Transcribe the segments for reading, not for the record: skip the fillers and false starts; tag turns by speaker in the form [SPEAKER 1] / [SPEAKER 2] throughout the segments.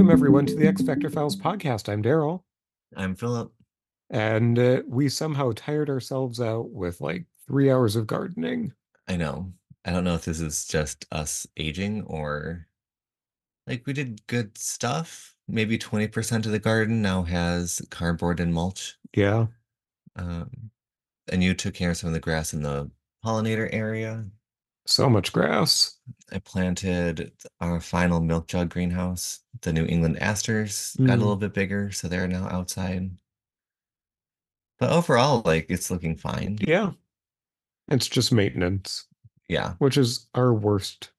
[SPEAKER 1] Welcome, everyone, to the X Factor Files podcast. I'm Daryl,
[SPEAKER 2] I'm Philip.
[SPEAKER 1] and we somehow tired ourselves out with like 3 hours of gardening.
[SPEAKER 2] I know. I don't know if this is just us aging or like we did good stuff. Maybe 20% of the garden now has cardboard and mulch.
[SPEAKER 1] Yeah,
[SPEAKER 2] Um, and you took care of some of the grass in the pollinator area.
[SPEAKER 1] so much grass.
[SPEAKER 2] I planted our final milk jug greenhouse. The New England asters got a
[SPEAKER 1] Hmm.
[SPEAKER 2] little bit bigger, so they're now outside. But overall, like it's looking fine.
[SPEAKER 1] Yeah, it's just maintenance,
[SPEAKER 2] Yeah.
[SPEAKER 1] which is our worst,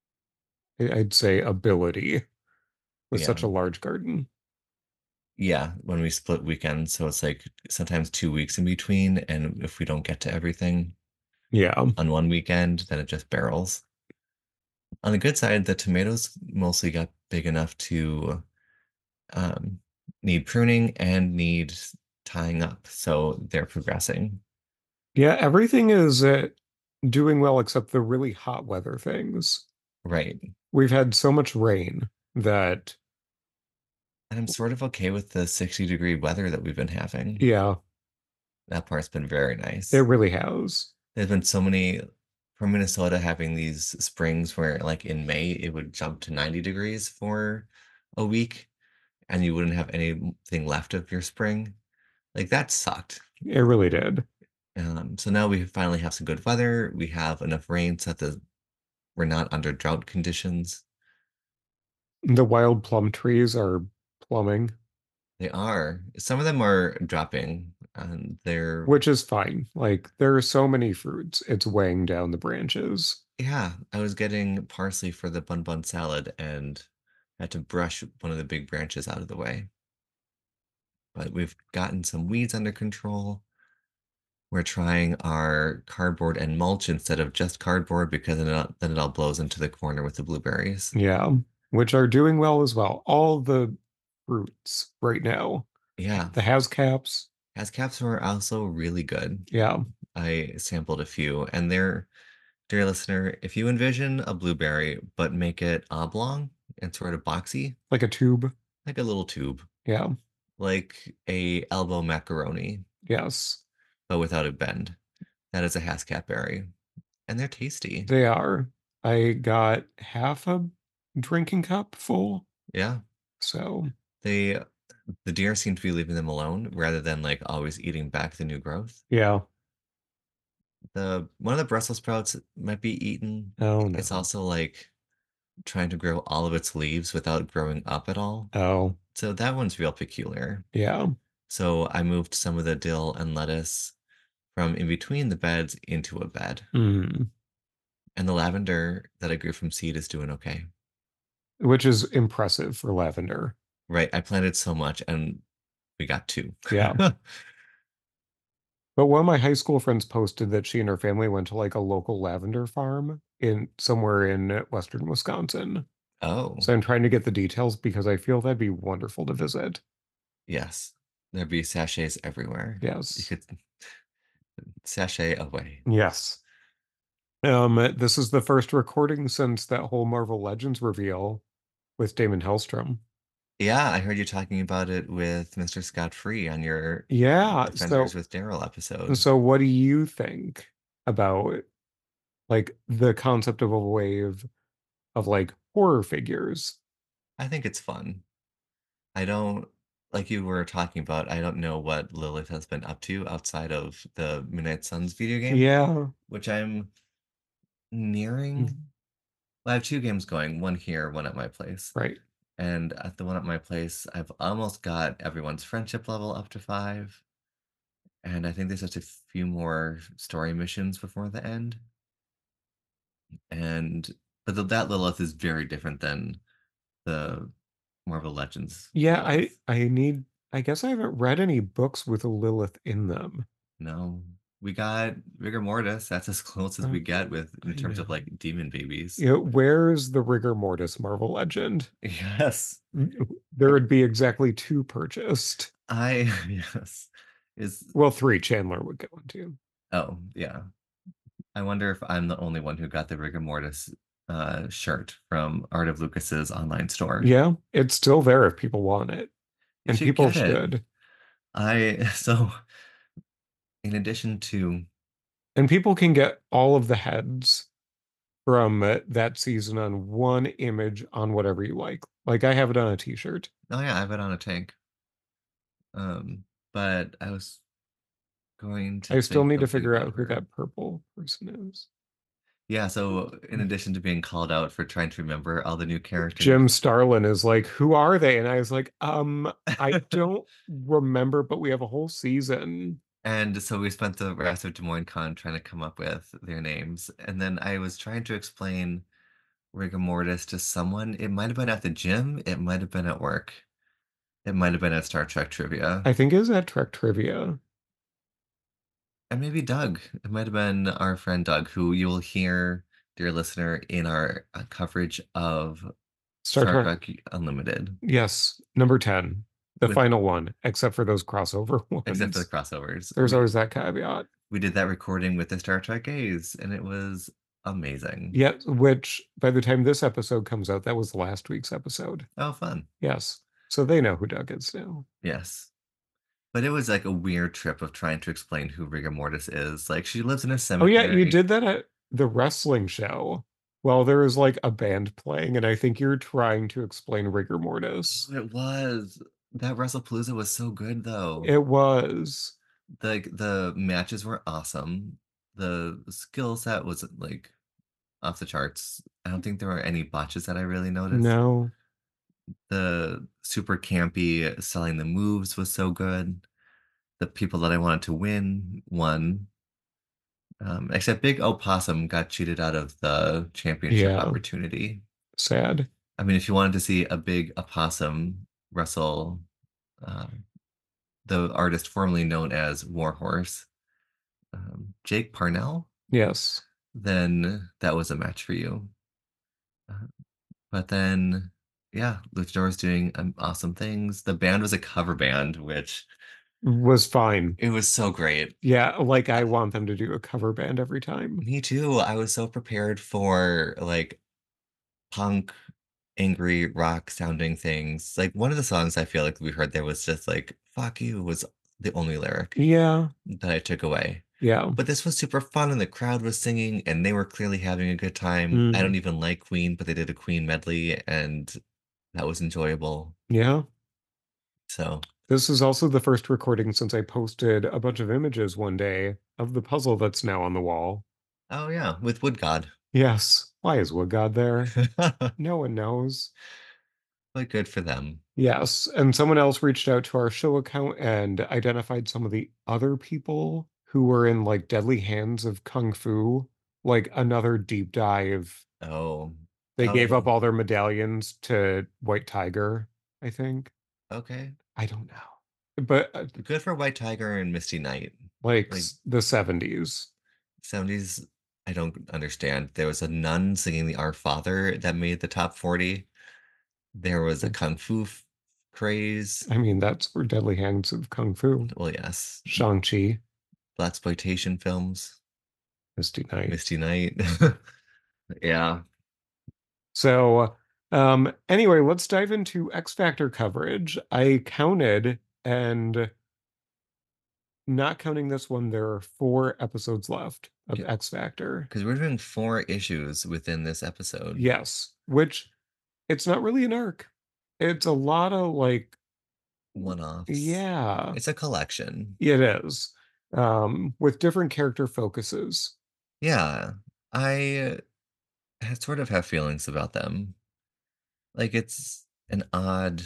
[SPEAKER 1] I'd say, ability with such
[SPEAKER 2] Yeah.
[SPEAKER 1] a large garden.
[SPEAKER 2] Yeah, when we split weekends, so it's like sometimes 2 weeks in between, and if we don't get to everything
[SPEAKER 1] Yeah,
[SPEAKER 2] on one weekend, then it just barrels. On the good side, the tomatoes mostly got big enough to um, need pruning and need tying up, so they're progressing.
[SPEAKER 1] yeah, everything is doing well except the really hot weather things.
[SPEAKER 2] Right.
[SPEAKER 1] We've had so much rain that,
[SPEAKER 2] And I'm sort of okay with the 60-degree weather that we've been having.
[SPEAKER 1] yeah,
[SPEAKER 2] That part's been very
[SPEAKER 1] it
[SPEAKER 2] nice.
[SPEAKER 1] really has.
[SPEAKER 2] There's been so many from Minnesota having these springs where, like in May, it would jump to 90 degrees for a week and you wouldn't have anything left of your spring. Like that sucked.
[SPEAKER 1] It really did.
[SPEAKER 2] So now we finally have some good weather. We have enough rain so that we're not under drought conditions.
[SPEAKER 1] The wild plum trees are plumbing,
[SPEAKER 2] They are. Some of them are dropping and they're,
[SPEAKER 1] which is fine. Like there are so many fruits, it's weighing down the branches.
[SPEAKER 2] yeah, I was getting parsley for the bun bun salad and had to brush one of the big branches out of the way. But we've gotten some weeds under control. We're trying our cardboard and mulch instead of just cardboard because then it all blows into the corner with the blueberries.
[SPEAKER 1] Yeah, which are doing well as well. All the fruits right now.
[SPEAKER 2] Yeah,
[SPEAKER 1] The Has caps.
[SPEAKER 2] caps were also really good.
[SPEAKER 1] Yeah,
[SPEAKER 2] I sampled a few, and dear listener, if you envision a blueberry but make it oblong and sort of boxy,
[SPEAKER 1] like a tube.
[SPEAKER 2] like a little tube,
[SPEAKER 1] Yeah,
[SPEAKER 2] like a elbow macaroni,
[SPEAKER 1] yes,
[SPEAKER 2] but without a bend, that is a Hascap berry, and they're tasty.
[SPEAKER 1] they are. I got half a drinking cup full.
[SPEAKER 2] Yeah.
[SPEAKER 1] So,
[SPEAKER 2] They the deer seem to be leaving them alone rather than like always eating back the new growth.
[SPEAKER 1] yeah.
[SPEAKER 2] The one of the Brussels sprouts might be eaten.
[SPEAKER 1] Oh
[SPEAKER 2] It's
[SPEAKER 1] no.
[SPEAKER 2] also like trying to grow all of its leaves without growing up at all.
[SPEAKER 1] Oh,
[SPEAKER 2] So that one's real peculiar.
[SPEAKER 1] yeah.
[SPEAKER 2] So I moved some of the dill and lettuce from in between the beds into a bed.
[SPEAKER 1] Mm.
[SPEAKER 2] And the lavender that I grew from seed is doing okay.
[SPEAKER 1] Which is impressive for lavender.
[SPEAKER 2] Right. I planted so much and we got two.
[SPEAKER 1] Yeah. But one of my high school friends posted that she and her family went to like a local lavender farm in somewhere in western Wisconsin.
[SPEAKER 2] Oh,
[SPEAKER 1] So I'm trying to get the details because I feel that'd be wonderful to visit.
[SPEAKER 2] yes. There'd be sachets everywhere. You
[SPEAKER 1] Yes.
[SPEAKER 2] could sachet away.
[SPEAKER 1] Yes. This is the first recording since that whole Marvel Legends reveal with Damon Hellstrom.
[SPEAKER 2] Yeah, I heard you talking about it with Mr. Scott Free on your
[SPEAKER 1] Yeah.
[SPEAKER 2] Defenders with Daryl episode.
[SPEAKER 1] So what do you think about like the concept of a wave of like horror figures?
[SPEAKER 2] I think it's fun. I don't, like you were talking about, I don't know what Lilith has been up to outside of the Midnight Suns video game,
[SPEAKER 1] Yeah.
[SPEAKER 2] which I'm nearing. Well, I have two games going, one here, one at my place.
[SPEAKER 1] Right.
[SPEAKER 2] And at the one at my place, I've almost got everyone's friendship level up to 5. And I think there's just a few more story missions before the end. And but that Lilith is very different than the Marvel Legends
[SPEAKER 1] Yeah, I
[SPEAKER 2] Lilith.
[SPEAKER 1] I need I guess I haven't read any books with a Lilith in them.
[SPEAKER 2] No, we got rigor mortis. That's as close as
[SPEAKER 1] Uh,
[SPEAKER 2] we get with in
[SPEAKER 1] I
[SPEAKER 2] terms of
[SPEAKER 1] know.
[SPEAKER 2] like demon babies.
[SPEAKER 1] You know, where's the rigor mortis Marvel Legend?
[SPEAKER 2] Yes,
[SPEAKER 1] There would be exactly two purchased.
[SPEAKER 2] I yes is
[SPEAKER 1] Well, three Chandler would get one too.
[SPEAKER 2] oh yeah. I wonder if I'm the only one who got the rigor mortis shirt from Art of Lucas's online store.
[SPEAKER 1] Yeah, it's still there if people want it,
[SPEAKER 2] You
[SPEAKER 1] and
[SPEAKER 2] should
[SPEAKER 1] people
[SPEAKER 2] get it.
[SPEAKER 1] should.
[SPEAKER 2] So in addition to,
[SPEAKER 1] And people can get all of the heads from that season on one image on whatever you like. Like I have it on a t-shirt.
[SPEAKER 2] oh yeah, I have it on a tank. But I was going to
[SPEAKER 1] I still
[SPEAKER 2] think
[SPEAKER 1] need to
[SPEAKER 2] of
[SPEAKER 1] figure out who
[SPEAKER 2] whoever.
[SPEAKER 1] that purple person is.
[SPEAKER 2] Yeah, so in addition to being called out for trying to remember all the new
[SPEAKER 1] Jim
[SPEAKER 2] characters.
[SPEAKER 1] Starlin is like, who are they? And I was like, I don't remember, but we have a whole season.
[SPEAKER 2] And so we spent the rest of Des Moines Con trying to come up with their names. And then I was trying to explain rigor mortis to someone. It might have been at the gym, it might have been at work, it might have been at Star Trek trivia.
[SPEAKER 1] I think it was at Trek Trivia.
[SPEAKER 2] And maybe Doug. It might have been our friend Doug, who you will hear, dear listener, in our coverage of
[SPEAKER 1] Star
[SPEAKER 2] Star
[SPEAKER 1] Trek.
[SPEAKER 2] Trek Unlimited,
[SPEAKER 1] Yes, number 10, the
[SPEAKER 2] with
[SPEAKER 1] final one, except for those crossover
[SPEAKER 2] except for the
[SPEAKER 1] ones.
[SPEAKER 2] crossovers.
[SPEAKER 1] There's always that caveat.
[SPEAKER 2] We did that recording with the Star Trek A's, and it was amazing.
[SPEAKER 1] Yet, which by the time this episode comes out, that was last week's episode.
[SPEAKER 2] Oh, fun.
[SPEAKER 1] Yes. So they know who Doug is now.
[SPEAKER 2] Yes. But it was like a weird trip of trying to explain who rigor mortis is. Like she lives in a
[SPEAKER 1] Oh yeah, you
[SPEAKER 2] cemetery.
[SPEAKER 1] did that at the wrestling show. Well, there was like a band playing, and I think you're trying to explain rigor mortis.
[SPEAKER 2] Oh, it was. That WrestlePalooza was so good though.
[SPEAKER 1] It was.
[SPEAKER 2] The matches were awesome. The skill set was like off the charts. I don't think there were any botches that I really noticed.
[SPEAKER 1] No.
[SPEAKER 2] The super campy selling the moves was so good. The people that I wanted to win won. Except Big Opossum got cheated out of the championship
[SPEAKER 1] Yeah.
[SPEAKER 2] opportunity.
[SPEAKER 1] Sad.
[SPEAKER 2] I mean, if you wanted to see a big opossum wrestle uh, the artist formerly known as Warhorse, Jake Parnell,
[SPEAKER 1] Yes.
[SPEAKER 2] then that was a match for you. Uh, but then, yeah, Luchador doing awesome things. The band was a cover band, which
[SPEAKER 1] Was fine.
[SPEAKER 2] it was so great.
[SPEAKER 1] Yeah, like I want them to do a cover band every time.
[SPEAKER 2] Me too. I was so prepared for like punk, angry rock sounding things. Like one of the songs I feel like we heard there was just like "fuck you" was the only lyric
[SPEAKER 1] Yeah.
[SPEAKER 2] that I took away.
[SPEAKER 1] Yeah.
[SPEAKER 2] But this was super fun, and the crowd was singing, and they were clearly having a good time. I don't
[SPEAKER 1] Mm.
[SPEAKER 2] even like Queen, but they did a Queen medley, and that was enjoyable.
[SPEAKER 1] Yeah.
[SPEAKER 2] So,
[SPEAKER 1] This is also the first recording since I posted a bunch of images one day of the puzzle that's now on the wall.
[SPEAKER 2] oh yeah, with Wood God.
[SPEAKER 1] Yes. Why is Wood God there? No one knows.
[SPEAKER 2] But good for them.
[SPEAKER 1] Yes. And someone else reached out to our show account and identified some of the other people who were in like Deadly Hands of Kung Fu, like another deep dive.
[SPEAKER 2] Oh,
[SPEAKER 1] They gave up
[SPEAKER 2] oh,
[SPEAKER 1] all their medallions to White Tiger, I think.
[SPEAKER 2] okay.
[SPEAKER 1] I don't know. But
[SPEAKER 2] Good for White Tiger and Misty Knight.
[SPEAKER 1] like
[SPEAKER 2] Like
[SPEAKER 1] the 70s.
[SPEAKER 2] 70s, I don't understand. There was a nun singing the Our Father that made the top 40. There was a kung fu craze.
[SPEAKER 1] I mean, that's where Deadly Hands of Kung Fu.
[SPEAKER 2] Well, yes,
[SPEAKER 1] Shang-Chi,
[SPEAKER 2] blaxploitation films,
[SPEAKER 1] Misty Knight.
[SPEAKER 2] Misty Knight. Yeah.
[SPEAKER 1] So, anyway, let's dive into X Factor coverage. I counted, and not counting this one, there are 4 episodes left of X Factor.
[SPEAKER 2] Because we're doing 4 issues within this episode.
[SPEAKER 1] Yes, which it's not really an arc. It's a lot of like,
[SPEAKER 2] One-offs.
[SPEAKER 1] yeah,
[SPEAKER 2] It's a collection.
[SPEAKER 1] it is. With different character focuses.
[SPEAKER 2] Yeah. I sort of have feelings about them. Like it's an odd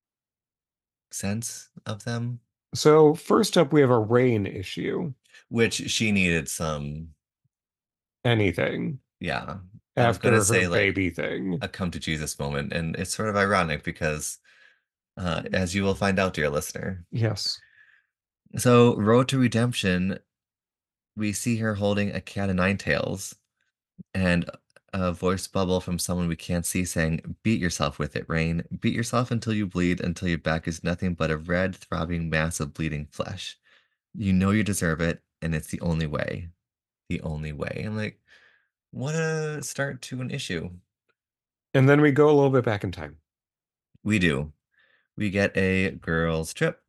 [SPEAKER 2] sense of them,
[SPEAKER 1] So first up, we have a rain issue.
[SPEAKER 2] which she needed some,
[SPEAKER 1] Anything
[SPEAKER 2] yeah. I was gonna
[SPEAKER 1] after her
[SPEAKER 2] say like
[SPEAKER 1] baby thing.
[SPEAKER 2] a come to Jesus moment, and it's sort of ironic because as you will find out, dear listener.
[SPEAKER 1] Yes.
[SPEAKER 2] So, Road to Redemption, we see her holding a cat of nine tails and a voice bubble from someone we can't see saying, "Beat yourself with it, Rain. Beat yourself until you bleed, until your back is nothing but a red, throbbing mass of bleeding flesh. You know you deserve it, and it's the only way. The only way." I'm like, What a start to an issue.
[SPEAKER 1] And then we go a little bit back in time.
[SPEAKER 2] We do. We get a girls' trip.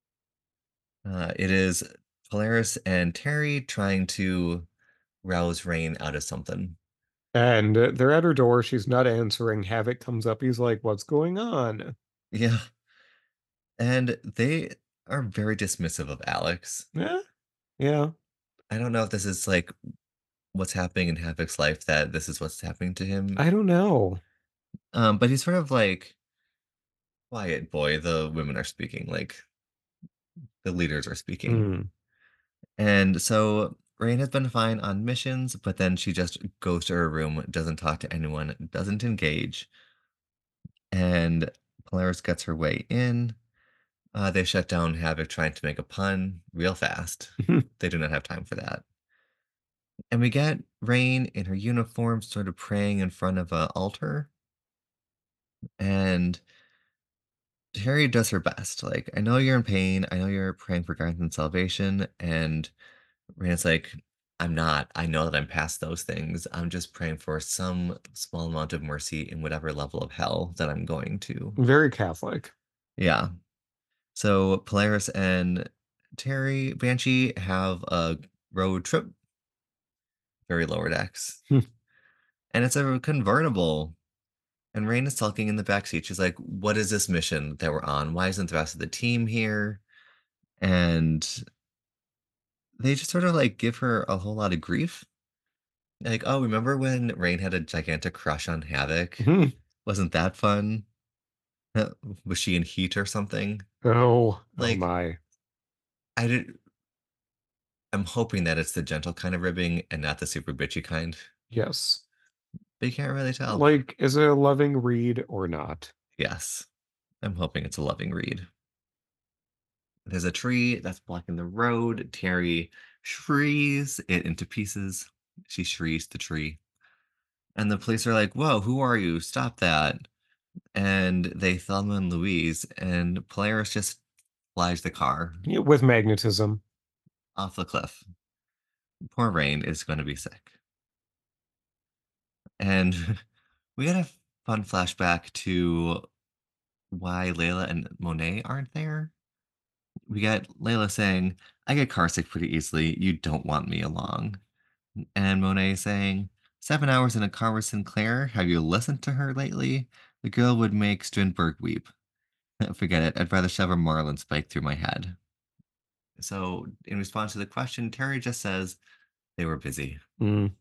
[SPEAKER 2] It is Polaris and Terry trying to rouse Rain out of something.
[SPEAKER 1] And they're at her door. She's not answering. Havoc comes up. He's like, "What's going on?"
[SPEAKER 2] Yeah, and they are very dismissive of Alex.
[SPEAKER 1] Yeah, yeah.
[SPEAKER 2] I don't know if this is like what's happening in Havoc's life that this is what's happening to him.
[SPEAKER 1] I don't know.
[SPEAKER 2] But he's sort of like quiet boy. The women are speaking, like the leaders are speaking,
[SPEAKER 1] Hmm.
[SPEAKER 2] and so Rain has been fine on missions, but then she just goes to her room, doesn't talk to anyone, doesn't engage, and Polaris gets her way in. They shut down Havoc trying to make a pun real fast. They do not have time for that. And we get Rain in her uniform, sort of praying in front of a altar. And Harry does her best. Like, I know you're in pain. I know you're praying for guidance and salvation. And Raina's like, I'm not. I know that I'm past those things. I'm just praying for some small amount of mercy in whatever level of hell that I'm going to.
[SPEAKER 1] Very Catholic.
[SPEAKER 2] Yeah. So Polaris and Terry Banshee have a road trip, very lower decks. And it's a convertible. And Rain is talking in the backseat. She's like, what is this mission that we're on? Why isn't the rest of the team here? And they just sort of like give her a whole lot of grief. Like, oh, remember when Rain had a gigantic crush on Havoc? Wasn't that fun? Uh, Was she in Heat or something?
[SPEAKER 1] Oh, oh
[SPEAKER 2] Like,
[SPEAKER 1] my.
[SPEAKER 2] I did. I'm hoping that it's the gentle kind of ribbing and not the super bitchy kind,
[SPEAKER 1] Yes.
[SPEAKER 2] but you can't really tell.
[SPEAKER 1] Like, is it a loving read or not?
[SPEAKER 2] Yes, I'm hoping it's a loving read. There's a tree that's blocking the road. Terry shrees it into pieces. She shrees the tree. And the police are like, whoa, who are you? Stop that. And they Thelma and Louise, and Polaris just flies the car
[SPEAKER 1] Yeah, with magnetism.
[SPEAKER 2] off the cliff. Poor Rain is going to be sick. And we get a fun flashback to why Layla and Monet aren't there. We get Layla saying, I get carsick pretty easily. You don't want me along. And Monet saying, 7 hours in a car with Sinclair. Have you listened to her lately? The girl would make Strindberg weep. Forget it. I'd rather shove a marlin spike through my head. So, in response to the question, Terry just says they were busy.
[SPEAKER 1] Mm.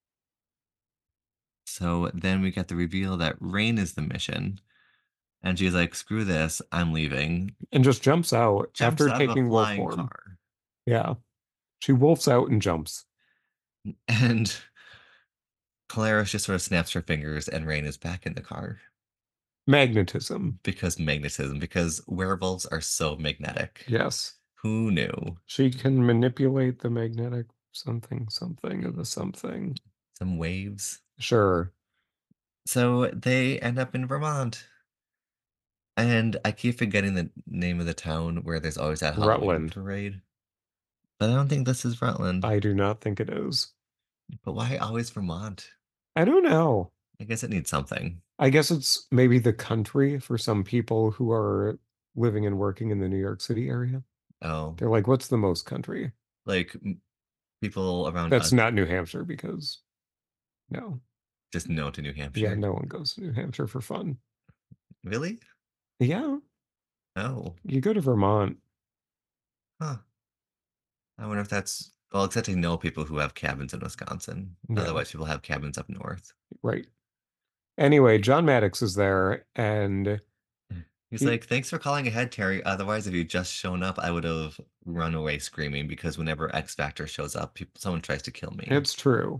[SPEAKER 2] So then we get the reveal that Rain is the mission. And she's like, screw this. I'm leaving.
[SPEAKER 1] And just jumps out
[SPEAKER 2] Jumps
[SPEAKER 1] after
[SPEAKER 2] out of a
[SPEAKER 1] taking wolf
[SPEAKER 2] flying
[SPEAKER 1] form.
[SPEAKER 2] car.
[SPEAKER 1] Yeah. She wolfs out and jumps.
[SPEAKER 2] And Polaris just sort of snaps her fingers, and Rain is back in the car.
[SPEAKER 1] Magnetism.
[SPEAKER 2] Because magnetism, because werewolves are so magnetic.
[SPEAKER 1] Yes.
[SPEAKER 2] Who knew?
[SPEAKER 1] She can manipulate the magnetic something, something of the something.
[SPEAKER 2] Some waves.
[SPEAKER 1] Sure.
[SPEAKER 2] So they end up in Vermont. And I keep forgetting the name of the town where there's always that Halloween
[SPEAKER 1] Rutland.
[SPEAKER 2] parade. But I don't think this is Rutland.
[SPEAKER 1] I do not think it is.
[SPEAKER 2] But why always Vermont?
[SPEAKER 1] I don't know.
[SPEAKER 2] I guess it needs something.
[SPEAKER 1] I guess it's maybe the country for some people who are living and working in the New York City area.
[SPEAKER 2] Oh,
[SPEAKER 1] They're like, what's the most country?
[SPEAKER 2] like people around
[SPEAKER 1] That's
[SPEAKER 2] us
[SPEAKER 1] not New Hampshire because no.
[SPEAKER 2] just know to New
[SPEAKER 1] Yeah,
[SPEAKER 2] Hampshire.
[SPEAKER 1] no one goes to New Hampshire for fun.
[SPEAKER 2] Really?
[SPEAKER 1] Yeah,
[SPEAKER 2] Oh,
[SPEAKER 1] you go to Vermont.
[SPEAKER 2] huh. I wonder if that's well, except I know people who have cabins in Wisconsin.
[SPEAKER 1] Yeah,
[SPEAKER 2] Otherwise, people have cabins up north.
[SPEAKER 1] right. Anyway, John Maddox is there and
[SPEAKER 2] He's
[SPEAKER 1] he
[SPEAKER 2] like, "Thanks for calling ahead, Terry. Otherwise, if you just shown up, I would have run away screaming because whenever X Factor shows up, someone tries to kill me."
[SPEAKER 1] it's true.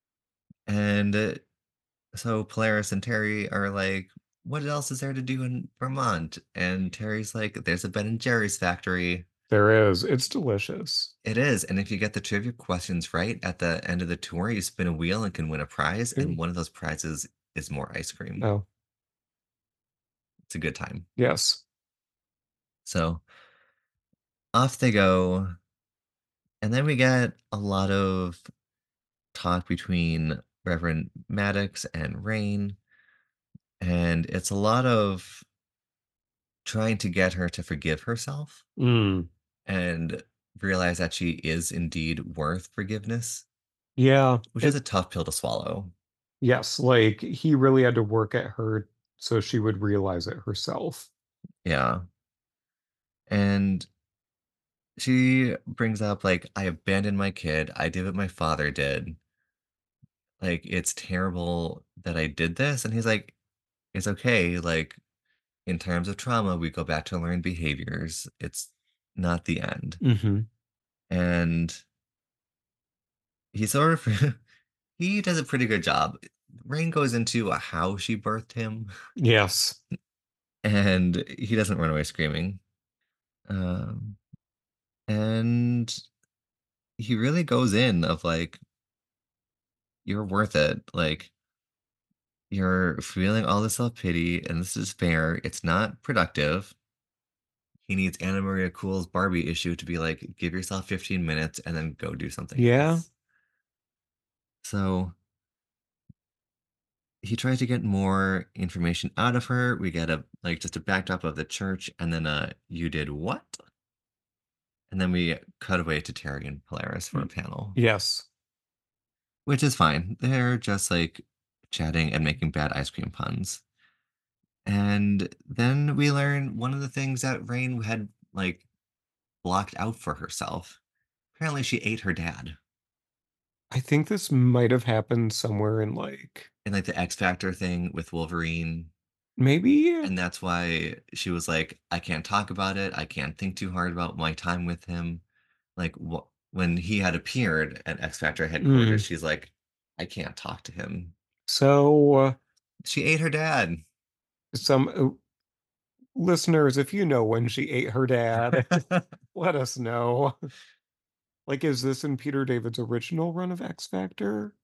[SPEAKER 2] And so Polaris and Terry are like, "What else is there to do in Vermont?" And Terry's like, "There's a Ben and Jerry's factory."
[SPEAKER 1] There is. It's delicious.
[SPEAKER 2] It is, and if you get the trivia questions right at the end of the tour, you spin a wheel and can win a prize, and
[SPEAKER 1] Ooh.
[SPEAKER 2] one of those prizes is more ice cream.
[SPEAKER 1] Oh,
[SPEAKER 2] It's a good time.
[SPEAKER 1] yes.
[SPEAKER 2] So off they go, and then we get a lot of talk between Reverend Maddox and Rain, and it's a lot of trying to get her to forgive herself
[SPEAKER 1] Mm.
[SPEAKER 2] and realize that she is indeed worth forgiveness,
[SPEAKER 1] Yeah.
[SPEAKER 2] which is
[SPEAKER 1] It
[SPEAKER 2] a tough pill to swallow.
[SPEAKER 1] Yes, like he really had to work at her so she would realize it herself.
[SPEAKER 2] Yeah. And she brings up, like, I abandoned my kid. I did what my father did. Like, it's terrible that I did this. And he's like, it's okay. Like, in terms of trauma, we go back to learned behaviors. It's not the end.
[SPEAKER 1] Hmm.
[SPEAKER 2] And he sort of he does a pretty good job. Rain goes into how she birthed him,
[SPEAKER 1] Yes.
[SPEAKER 2] and he doesn't run away screaming. Um, and he really goes in of like, you're worth it. Like, you're feeling all this self-pity and this is fair. It's not productive. He needs Anna Maria Cool's Barbie issue to be like, give yourself 15 minutes and then go do something
[SPEAKER 1] Yeah.
[SPEAKER 2] else. So he tries to get more information out of her. We get a like just a backdrop of the church and then you did what? And then we cut away to Terry and Polaris for a
[SPEAKER 1] Y-
[SPEAKER 2] panel,
[SPEAKER 1] Yes.
[SPEAKER 2] which is fine. They're just like chatting and making bad ice cream puns. And then we learn one of the things that Rain had like blocked out for herself. Apparently she ate her dad.
[SPEAKER 1] I think this might have happened somewhere in like
[SPEAKER 2] And like the X Factor thing with Wolverine.
[SPEAKER 1] maybe.
[SPEAKER 2] And that's why she was like, I can't talk about it. I can't think too hard about my time with him. Like when he had appeared at X Factor headquarters,
[SPEAKER 1] Mm.
[SPEAKER 2] she's like, I can't talk to him.
[SPEAKER 1] So
[SPEAKER 2] She ate her dad.
[SPEAKER 1] some listeners, if you know when she ate her dad, let us know. Like, is this in Peter David's original run of X Factor?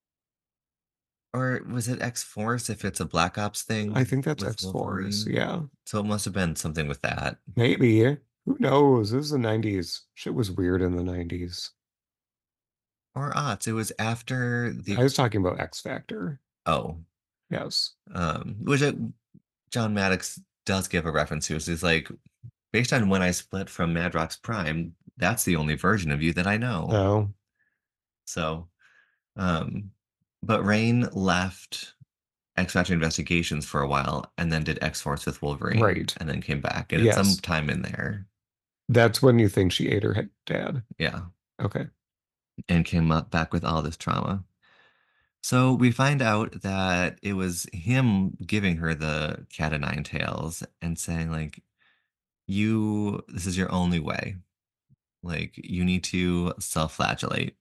[SPEAKER 2] Or was it X Force if it's a Black Ops
[SPEAKER 1] I
[SPEAKER 2] thing
[SPEAKER 1] think that's
[SPEAKER 2] with
[SPEAKER 1] X-Force.
[SPEAKER 2] Wolverine?
[SPEAKER 1] Yeah.
[SPEAKER 2] So it must have been something with that.
[SPEAKER 1] Maybe. Who knows? This is the 90s. Shit was weird in the 90s.
[SPEAKER 2] Or odds. It was after
[SPEAKER 1] I
[SPEAKER 2] the
[SPEAKER 1] was talking about X Factor.
[SPEAKER 2] oh,
[SPEAKER 1] Yes.
[SPEAKER 2] which John Maddox does give a reference to. Is like based on when I split from Madrox Prime, that's the only version of you that I know.
[SPEAKER 1] Oh,
[SPEAKER 2] So, um, but Rain left X Factor Investigations for a while and then did X Force with Wolverine
[SPEAKER 1] right.
[SPEAKER 2] and then came back. And it's some
[SPEAKER 1] Yes.
[SPEAKER 2] time in there.
[SPEAKER 1] That's when you think she ate her dad.
[SPEAKER 2] Yeah.
[SPEAKER 1] Okay.
[SPEAKER 2] And came up back with all this trauma. So we find out that it was him giving her the cat o' nine tails and saying, like, this is your only way. Like, you need to self-flagellate.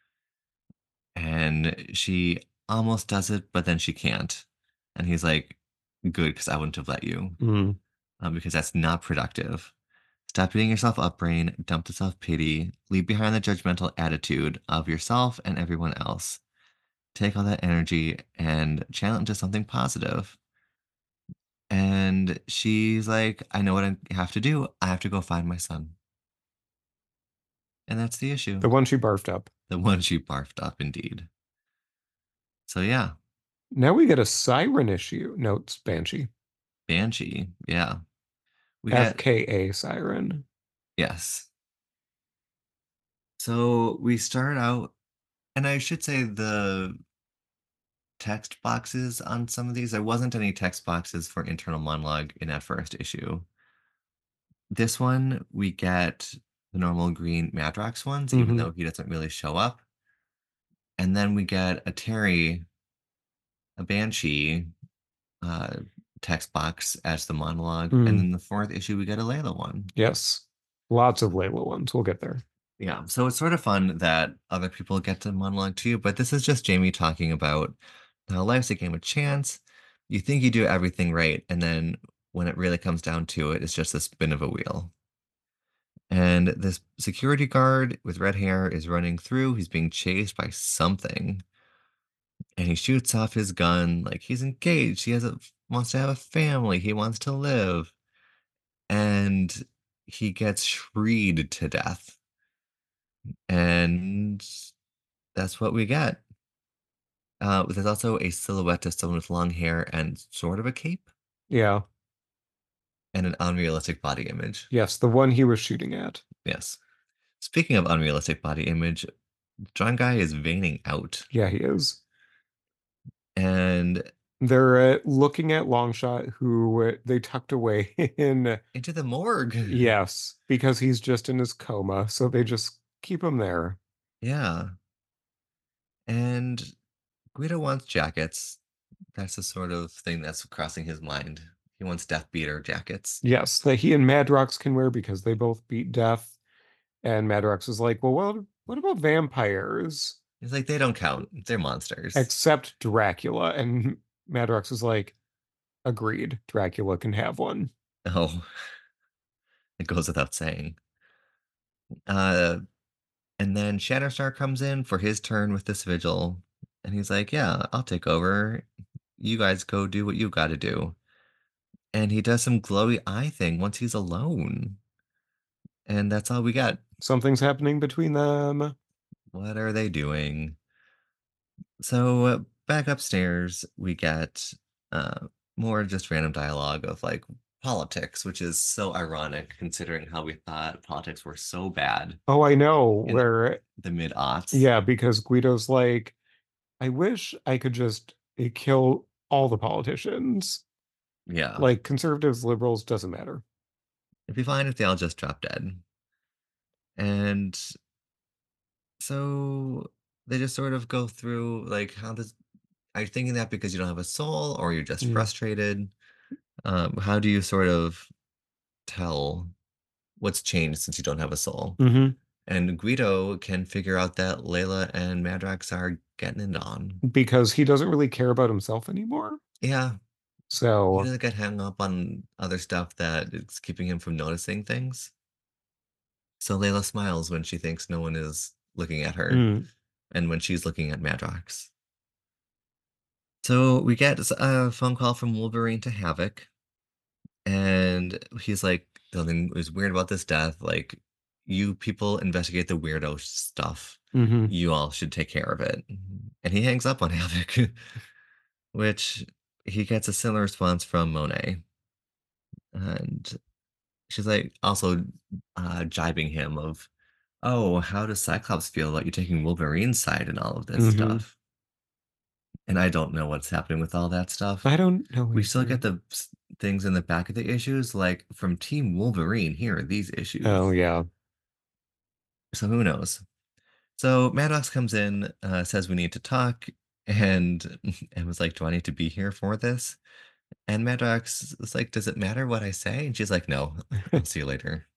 [SPEAKER 2] And she almost does it, but then she can't. And he's like, good, because I wouldn't have let you,
[SPEAKER 1] Mm.
[SPEAKER 2] because that's not productive. Stop beating yourself up, Brain. Dump the self-pity. Leave behind the judgmental attitude of yourself and everyone else. Take all that energy and channel it into something positive. And she's like, I know what I have to do. I have to go find my son. And that's the issue.
[SPEAKER 1] The one she barfed up.
[SPEAKER 2] The one she barfed up, indeed. So yeah,
[SPEAKER 1] Now we get a siren issue. No, it's Banshee.
[SPEAKER 2] Banshee. Yeah. We get,
[SPEAKER 1] FKA siren.
[SPEAKER 2] yes. So we start out, and I should say the text boxes on some of these, there wasn't any text boxes for internal monologue in that first issue. This one, we get the normal green Madrox ones, even
[SPEAKER 1] Hmm.
[SPEAKER 2] though he doesn't really show up. And then we get a Terry, a Banshee uh, text box as the monologue. And
[SPEAKER 1] Mm.
[SPEAKER 2] then the fourth issue, we get a Layla one.
[SPEAKER 1] Yes. Lots of Layla ones. We'll get there.
[SPEAKER 2] Yeah, so it's sort of fun that other people get to monologue too, but this is just Jamie talking about how life's a game of chance. You think you do everything right, and then when it really comes down to it, it's just a spin of a wheel. And this security guard with red hair is running through. He's being chased by something, and he shoots off his gun like he's engaged. Wants to have a family. He wants to live, and he gets shreed to death. And that's what we get. There's also a silhouette of someone with long hair and sort of a cape,
[SPEAKER 1] Yeah.
[SPEAKER 2] and an unrealistic body image.
[SPEAKER 1] Yes, the one he was shooting at.
[SPEAKER 2] Yes. Speaking of unrealistic body image, John Guy is veining out,
[SPEAKER 1] Yeah, he is.
[SPEAKER 2] and
[SPEAKER 1] They're looking at Longshot, who they tucked away in.
[SPEAKER 2] into the morgue.
[SPEAKER 1] Yes, because he's just in his coma, so they just keep him there.
[SPEAKER 2] Yeah. And Guido wants jackets. That's the sort of thing that's crossing his mind. He wants Death Beater jackets.
[SPEAKER 1] Yes, that he and Madrox can wear because they both beat death. And Madrox is like, well, what about vampires?
[SPEAKER 2] He's like, they don't count. They're monsters.
[SPEAKER 1] Except Dracula. And Madrox is like, agreed, Dracula can have one.
[SPEAKER 2] Oh, it goes without saying. Uh, and then Shatterstar comes in for his turn with this vigil. And he's like, yeah, I'll take over. You guys go do what you got to do. And he does some glowy eye thing once he's alone. And that's all we got.
[SPEAKER 1] Something's happening between them.
[SPEAKER 2] What are they doing? So back upstairs, we get more just random dialogue of like politics, which is so ironic considering how we thought politics were so bad
[SPEAKER 1] Oh, I know,
[SPEAKER 2] in
[SPEAKER 1] where,
[SPEAKER 2] the mid-aughts.
[SPEAKER 1] yeah, because Guido's like, I wish I could just kill all the politicians.
[SPEAKER 2] Yeah.
[SPEAKER 1] Like conservatives, liberals, doesn't matter.
[SPEAKER 2] It'd be fine if they all just drop dead. And so they just sort of go through like how does are you thinking that because you don't have a soul or you're just
[SPEAKER 1] Mm.
[SPEAKER 2] frustrated? How do you sort of tell what's changed since you don't have a soul?
[SPEAKER 1] Hmm.
[SPEAKER 2] And Guido can figure out that Layla and Madrox are getting it on.
[SPEAKER 1] Because he doesn't really care about himself anymore.
[SPEAKER 2] Yeah, he
[SPEAKER 1] So,
[SPEAKER 2] doesn't get hung up on other stuff that is keeping him from noticing things. So Layla smiles when she thinks no one is looking at her
[SPEAKER 1] mm,
[SPEAKER 2] and when she's looking at Madrox. So we get a phone call from Wolverine to Havoc, and he's like, something is weird about this death. Like, you people investigate the weirdo stuff.
[SPEAKER 1] hmm.
[SPEAKER 2] You all should take care of it. And he hangs up on Havoc, which he gets a similar response from Monet. And she's like, also jibing him of, oh, how does Cyclops feel about you taking Wolverine's side and all of this
[SPEAKER 1] Hmm.
[SPEAKER 2] stuff? And I don't know what's happening with all that stuff.
[SPEAKER 1] I don't know
[SPEAKER 2] We still get
[SPEAKER 1] either.
[SPEAKER 2] the things in the back of the issues, like from Team Wolverine, here are these
[SPEAKER 1] Oh,
[SPEAKER 2] issues.
[SPEAKER 1] yeah.
[SPEAKER 2] So who knows? So Maddox comes in, says we need to talk, and and was like, "Do I need to be here for this?" And Maddox is like, "Does it matter what I say?" And she's like, "No, I'll see you later."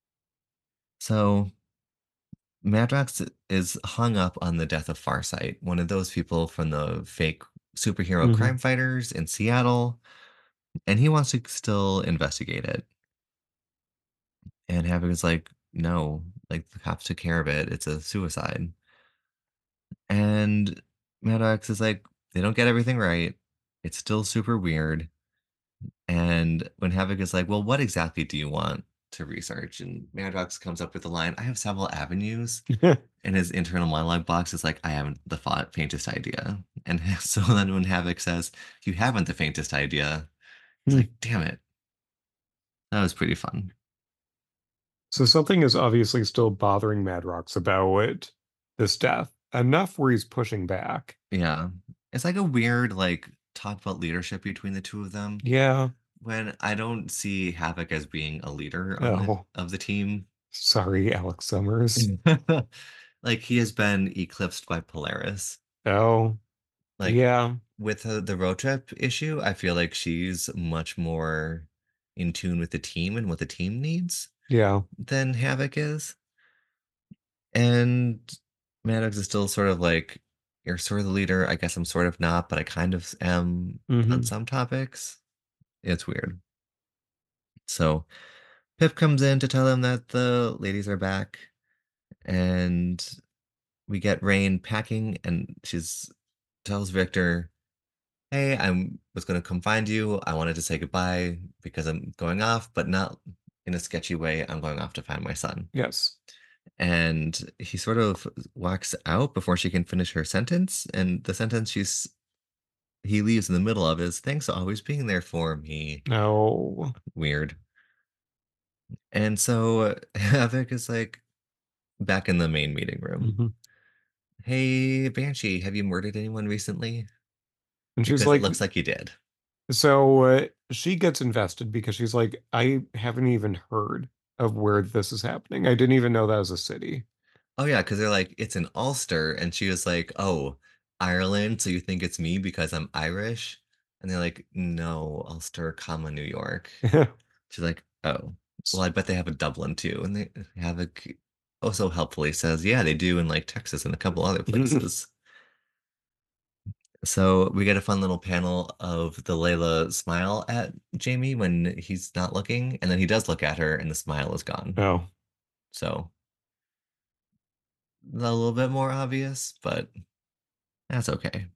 [SPEAKER 2] So Madrox is hung up on the death of Farsight, one of those people from the fake superhero
[SPEAKER 1] Hmm.
[SPEAKER 2] crime fighters in Seattle, and he wants to still investigate it. And Havoc is like, no, like the cops took care of it. It's a suicide. And Maddox is like, they don't get everything right. It's still super weird. And when Havoc is like, well, what exactly do you want to research? And Madrox comes up with the line, I have several avenues. And his internal monologue box is like, I haven't the faintest idea. And so then when Havoc says, you haven't the faintest idea, he's like, damn it. That was pretty fun.
[SPEAKER 1] So something is obviously still bothering Madrox about this death, enough where he's pushing back.
[SPEAKER 2] Yeah. It's like a weird, like, talk about leadership between the two of them
[SPEAKER 1] Yeah.
[SPEAKER 2] when I don't see Havoc as being a leader on the
[SPEAKER 1] Oh,
[SPEAKER 2] of the team.
[SPEAKER 1] sorry, Alex Summers.
[SPEAKER 2] Like he has been eclipsed by Polaris.
[SPEAKER 1] Oh,
[SPEAKER 2] Like
[SPEAKER 1] yeah.
[SPEAKER 2] with the road trip issue, I feel like she's much more in tune with the team and what the team needs
[SPEAKER 1] Yeah.
[SPEAKER 2] than Havoc is. And Maddox is still sort of like, you're sort of the leader. I guess I'm sort of not, but I kind of am on
[SPEAKER 1] Hmm.
[SPEAKER 2] some topics. It's weird. So Pip comes in to tell them that the ladies are back, and we get Rain packing, and she's tells Victor, "Hey, I was going to come find you. I wanted to say goodbye because I'm going off, but not in a sketchy way. I'm going off to find my son."
[SPEAKER 1] Yes.
[SPEAKER 2] and he sort of walks out before she can finish her sentence, and the sentence he leaves in the middle of is, "Thanks for always being there for me."
[SPEAKER 1] No.
[SPEAKER 2] Weird. And so Havoc is like back in the main meeting room.
[SPEAKER 1] Mhm.
[SPEAKER 2] "Hey, Banshee, have you murdered anyone recently?"
[SPEAKER 1] And she's
[SPEAKER 2] Because it
[SPEAKER 1] like,
[SPEAKER 2] looks like you did.
[SPEAKER 1] so she gets invested because she's like, I haven't even heard of where this is happening. I didn't even know that was a city.
[SPEAKER 2] Oh, yeah, because 'cause they're like, "It's in Ulster," and she was like, "Oh, Ireland, so you think it's me because I'm Irish?" And they're like, "No, Ulster, comma, New York." She's like, "Oh, well, I bet they have a Dublin too." And they have a also helpfully says, "Yeah, they do in like Texas and a couple other places." So we get a fun little panel of the Layla smile at Jamie when he's not looking, and then he does look at her, and the smile is gone.
[SPEAKER 1] Oh,
[SPEAKER 2] So a little bit more obvious, but that's okay.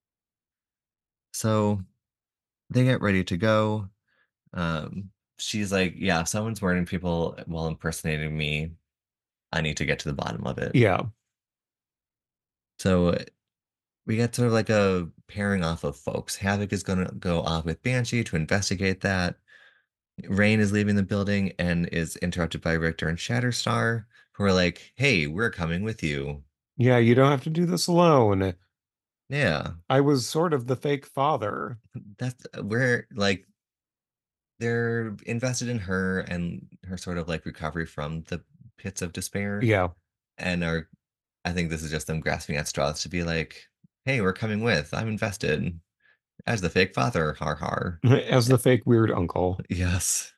[SPEAKER 2] So they get ready to go. Um, she's like, "Yeah, if someone's murdering people while impersonating me, I need to get to the bottom of it."
[SPEAKER 1] yeah.
[SPEAKER 2] So we get sort of like a pairing off of folks. Havoc is going to go off with Banshee to investigate that. Rain is leaving the building and is interrupted by Richter and Shatterstar, who are like, "Hey, we're coming with you."
[SPEAKER 1] Yeah, you don't have to do this alone.
[SPEAKER 2] Yeah,
[SPEAKER 1] I was sort of the fake father.
[SPEAKER 2] that's we're like they're invested in her and her sort of like recovery from the pits of despair,
[SPEAKER 1] Yeah.
[SPEAKER 2] and are I think this is just them grasping at straws to be like, "Hey, we're coming with. I'm invested as the fake father." Har har.
[SPEAKER 1] As the fake weird uncle.
[SPEAKER 2] Yes.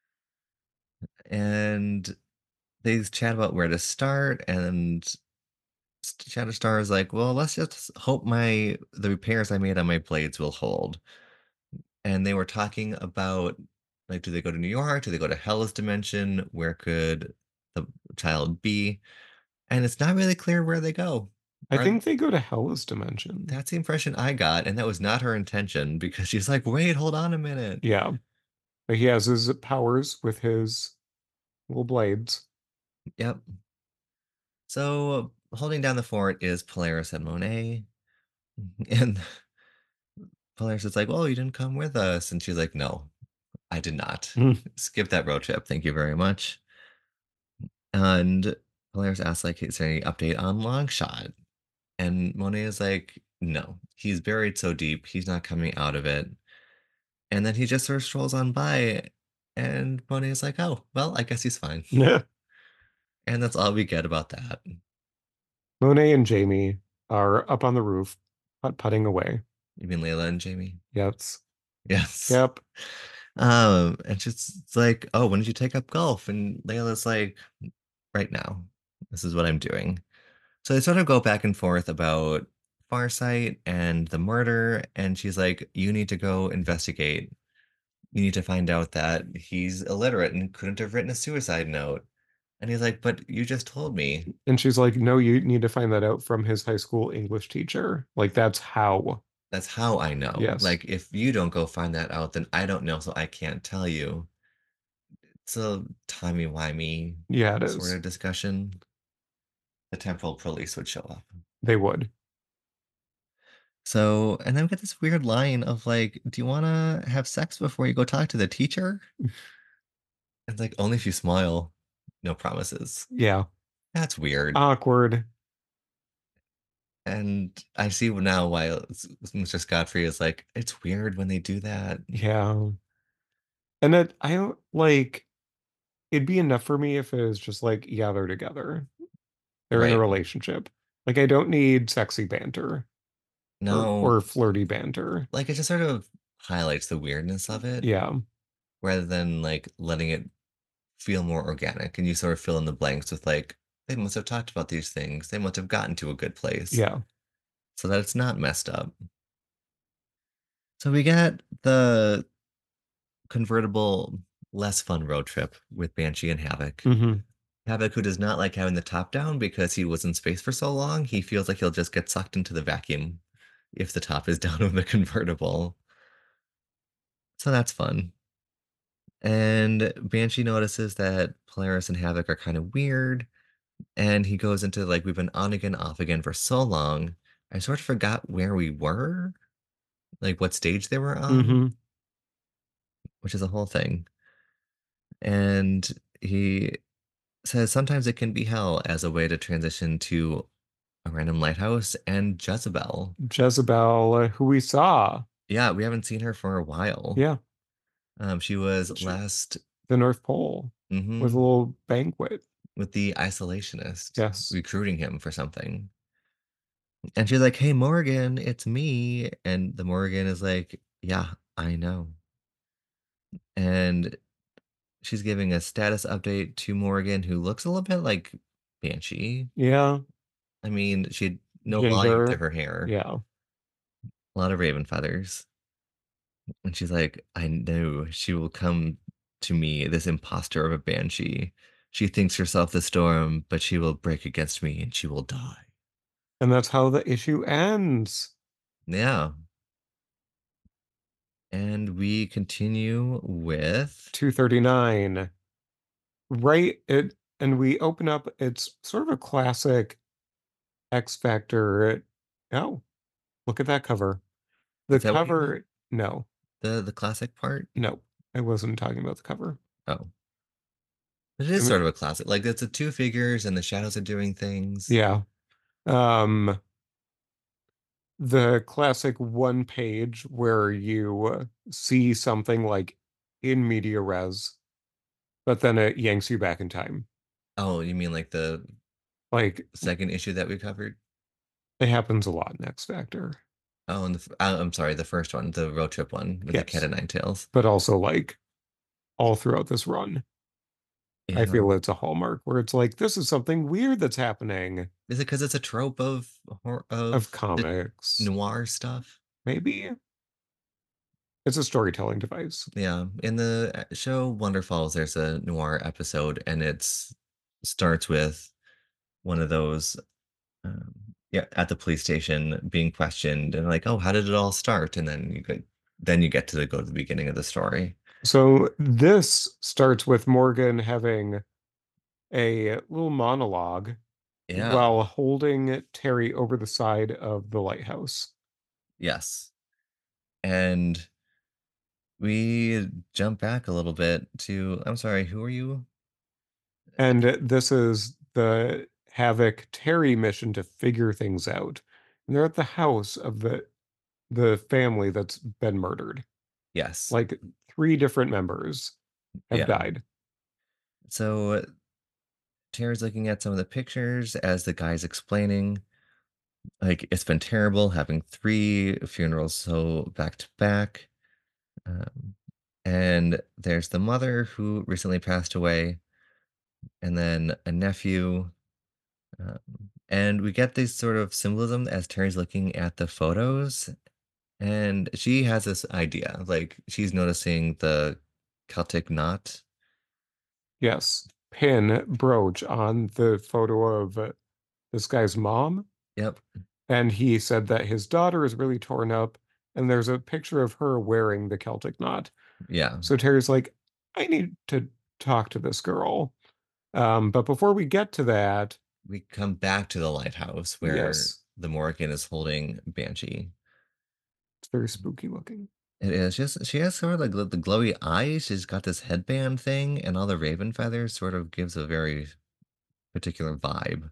[SPEAKER 2] And they chat about where to start, and Shatterstar is like, "Well, let's just hope the repairs I made on my blades will hold." And they were talking about, like, do they go to New York? Do they go to Hell's Dimension? Where could the child be? And it's not really clear where they go.
[SPEAKER 1] I
[SPEAKER 2] Are
[SPEAKER 1] think they go to Hellas dimension.
[SPEAKER 2] That's the impression I got, and that was not her intention because she's like, "Wait, hold on a minute."
[SPEAKER 1] Yeah. But he has his powers with his little blades.
[SPEAKER 2] Yep. So holding down the fort is Polaris and Monet, and Polaris is like, "Well, you didn't come with us," and she's like, "No, I did not. Skip that road trip. Thank you very much." And Polaris asks, like, "Is there any update on Longshot?" And Monet is like, "No, he's buried so deep, he's not coming out of it." And then he just sort of strolls on by, and Monet is like, "Oh, well, I guess he's fine." And that's all we get about that.
[SPEAKER 1] Monet and Jamie are up on the roof, putt-putting away.
[SPEAKER 2] You mean Layla and Jamie?
[SPEAKER 1] Yes.
[SPEAKER 2] Yes.
[SPEAKER 1] Yep.
[SPEAKER 2] And she's it's like, "Oh, when did you take up golf?" And Layla's like, "Right now. This is what I'm doing." So they sort of go back and forth about Farsight and the murder, and she's like, "You need to go investigate. You need to find out that he's illiterate and couldn't have written a suicide note." And he's like, "But you just told me."
[SPEAKER 1] And she's like, no, you need to find that out from his high school English teacher. Like, that's how.
[SPEAKER 2] That's how I know.
[SPEAKER 1] Yes.
[SPEAKER 2] Like, if you don't go find that out, then I don't know, so I can't tell you. It's a timey-wimey
[SPEAKER 1] Yeah, it
[SPEAKER 2] sort
[SPEAKER 1] is.
[SPEAKER 2] of discussion. The temporal police would show up.
[SPEAKER 1] They would.
[SPEAKER 2] So, and then we get this weird line of like, "Do you want to have sex before you go talk to the teacher?" It's like, "Only if you smile. No promises."
[SPEAKER 1] Yeah.
[SPEAKER 2] That's weird.
[SPEAKER 1] Awkward.
[SPEAKER 2] And I see now why Mr. Godfrey is like, "It's weird when they do that."
[SPEAKER 1] Yeah. And it, I don't like, it'd be enough for me if it was just like, yeah, they're together. They're in a
[SPEAKER 2] Right.
[SPEAKER 1] relationship. Like, I don't need sexy banter
[SPEAKER 2] No,
[SPEAKER 1] or flirty banter.
[SPEAKER 2] like it just sort of highlights the weirdness of it
[SPEAKER 1] Yeah.
[SPEAKER 2] rather than like letting it feel more organic. And you sort of fill in the blanks with like, they must have talked about these things. They must have gotten to a good place
[SPEAKER 1] Yeah.
[SPEAKER 2] so that it's not messed up. So we get the convertible, less fun road trip with Banshee and Havoc.
[SPEAKER 1] Hmm.
[SPEAKER 2] Havoc, who does not like having the top down because he was in space for so long, he feels like he'll just get sucked into the vacuum if the top is down of the convertible. So that's fun. And Banshee notices that Polaris and Havoc are kind of weird. And he goes into like, we've been on again, off again for so long. I sort of forgot where we were, like what stage they were on,
[SPEAKER 1] Mm-hmm.
[SPEAKER 2] which is a whole thing. And he says sometimes it can be hell as a way to transition to a random lighthouse and Jezebel.
[SPEAKER 1] Jezebel, who we saw.
[SPEAKER 2] Yeah, we haven't seen her for a while.
[SPEAKER 1] Yeah.
[SPEAKER 2] She was
[SPEAKER 1] She,
[SPEAKER 2] last
[SPEAKER 1] the North Pole with a
[SPEAKER 2] mhm,
[SPEAKER 1] little banquet.
[SPEAKER 2] with the isolationist
[SPEAKER 1] Yes.
[SPEAKER 2] recruiting him for something. And she's like, "Hey, Morgan, it's me." And the Morgan is like, "Yeah, I know." And she's giving a status update to Morgan, who looks a little bit like Banshee.
[SPEAKER 1] Yeah.
[SPEAKER 2] I mean, she had no volume to
[SPEAKER 1] Ginger.
[SPEAKER 2] her hair,
[SPEAKER 1] Yeah.
[SPEAKER 2] a lot of raven feathers. And she's like, "I know she will come to me, this imposter of a Banshee. She thinks herself the storm, but she will break against me and she will die."
[SPEAKER 1] And that's how the issue ends.
[SPEAKER 2] Yeah. And we continue with
[SPEAKER 1] 239. Right. And we open up, it's sort of a classic X Factor. Oh, look at that cover. The
[SPEAKER 2] is that what you meant?
[SPEAKER 1] cover, no,
[SPEAKER 2] The classic part?
[SPEAKER 1] no, I wasn't talking about the cover.
[SPEAKER 2] Oh. It
[SPEAKER 1] I
[SPEAKER 2] is
[SPEAKER 1] mean,
[SPEAKER 2] sort of a classic. Like it's the two figures and the shadows are doing things.
[SPEAKER 1] yeah. Um, the classic one page where you see something like in media res, but then it yanks you back in time.
[SPEAKER 2] Oh, you mean like the
[SPEAKER 1] Like
[SPEAKER 2] second issue that we covered?
[SPEAKER 1] it happens a lot in X Factor.
[SPEAKER 2] Oh, and I'm sorry, the first one, the road trip one with the cat
[SPEAKER 1] Yes.
[SPEAKER 2] and nine tails.
[SPEAKER 1] But also like all throughout this run. I
[SPEAKER 2] Yeah.
[SPEAKER 1] feel it's a hallmark where it's like, this is something weird that's happening
[SPEAKER 2] Is it because it's a trope of
[SPEAKER 1] of
[SPEAKER 2] the
[SPEAKER 1] comics.
[SPEAKER 2] noir stuff?
[SPEAKER 1] Maybe it's a storytelling device.
[SPEAKER 2] Yeah. In the show Wonder Falls, there's a noir episode, and it's starts with one of those um, yeah, at the police station being questioned and like, oh, how did it all start? And then you get to go to the beginning of the story.
[SPEAKER 1] So this starts with Morgan having a little monologue
[SPEAKER 2] Yeah.
[SPEAKER 1] while holding Terry over the side of the lighthouse.
[SPEAKER 2] Yes. And we jump back a little bit to, I'm sorry, who are you?
[SPEAKER 1] And this is the Havoc Terry mission to figure things out. And they're at the house of the family that's been murdered.
[SPEAKER 2] Yes.
[SPEAKER 1] Like three different members have
[SPEAKER 2] Yeah.
[SPEAKER 1] died.
[SPEAKER 2] So Tara's looking at some of the pictures as the guy's explaining, like, it's been terrible having three funerals so back to back. Um, and there's the mother who recently passed away, and then a nephew. Um, and we get this sort of symbolism as Terry's looking at the photos, and she has this idea. Like, she's noticing the Celtic knot.
[SPEAKER 1] Yes. Pin brooch on the photo of this guy's mom.
[SPEAKER 2] Yep.
[SPEAKER 1] And he said that his daughter is really torn up. And there's a picture of her wearing the Celtic knot.
[SPEAKER 2] Yeah.
[SPEAKER 1] So Terry's like, I need to talk to this girl. But before we get to that,
[SPEAKER 2] We come back to the lighthouse where
[SPEAKER 1] yes,
[SPEAKER 2] the Morrigan is holding Banshee.
[SPEAKER 1] it's very spooky looking.
[SPEAKER 2] It is just she has sort of like the glowy eyes. She's got this headband thing, and all the raven feathers sort of gives a very particular vibe.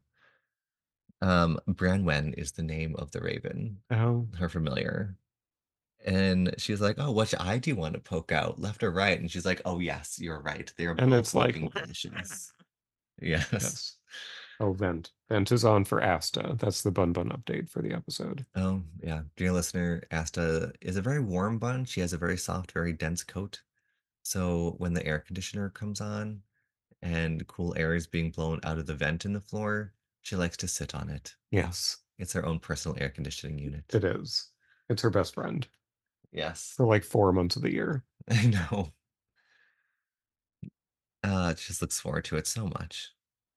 [SPEAKER 2] Branwen is the name of the raven,
[SPEAKER 1] Oh,
[SPEAKER 2] her familiar. And she's like, "Oh, which eye do you want to poke out, left or right?" And she's like, "Oh, yes, you're right. They are
[SPEAKER 1] and
[SPEAKER 2] both
[SPEAKER 1] it's like,
[SPEAKER 2] looking delicious." Yes.
[SPEAKER 1] yes. Oh, Vent. Vent is on for Asta. That's the Bun Bun update for the episode.
[SPEAKER 2] Oh, yeah. Dear listener, Asta is a very warm bun. She has a very soft, very dense coat. So when the air conditioner comes on and cool air is being blown out of the vent in the floor, she likes to sit on it.
[SPEAKER 1] Yes,
[SPEAKER 2] It's her own personal air conditioning unit.
[SPEAKER 1] it is. It's her best friend
[SPEAKER 2] Yes,
[SPEAKER 1] for like 4 months of the year.
[SPEAKER 2] I know. She just looks forward to it so much.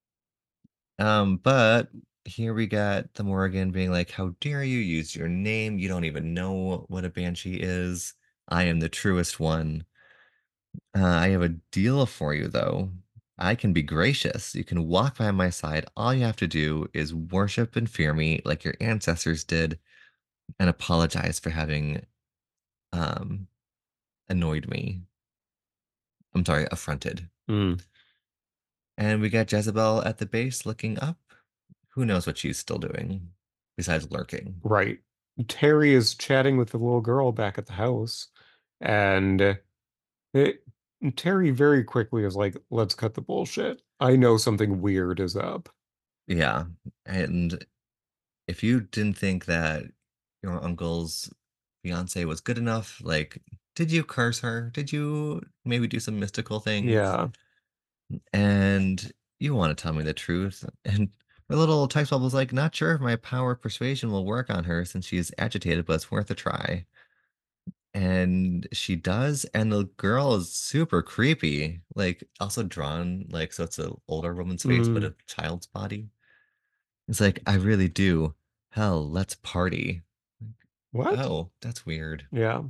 [SPEAKER 2] But here we got the Morgan being like, "How dare you use your name? You don't even know what a banshee is. I am the truest one. I have a deal for you, though. I can be gracious. You can walk by my side. All you have to do is worship and fear me like your ancestors did and apologize for having um annoyed me. I'm sorry, affronted.
[SPEAKER 1] Mm,
[SPEAKER 2] And we got Jezebel at the base looking up. Who knows what she's still doing besides lurking?
[SPEAKER 1] right. Terry is chatting with the little girl back at the house, and it, Terry very quickly is like, let's cut the bullshit. I know something weird is up.
[SPEAKER 2] Yeah. And if you didn't think that your uncle's fiance was good enough, like, did you curse her? Did you maybe do some mystical things?
[SPEAKER 1] Yeah.
[SPEAKER 2] And you want to tell me the truth. And the little text bubble's like, not sure if my power of persuasion will work on her since she's agitated, but it's worth a try. And she does, and the girl is super creepy, like also drawn like so it's an older woman's face, but
[SPEAKER 1] Mm,
[SPEAKER 2] a child's body. It's like, I really do. Hell, let's party.
[SPEAKER 1] what?
[SPEAKER 2] Oh, that's weird.
[SPEAKER 1] Yeah.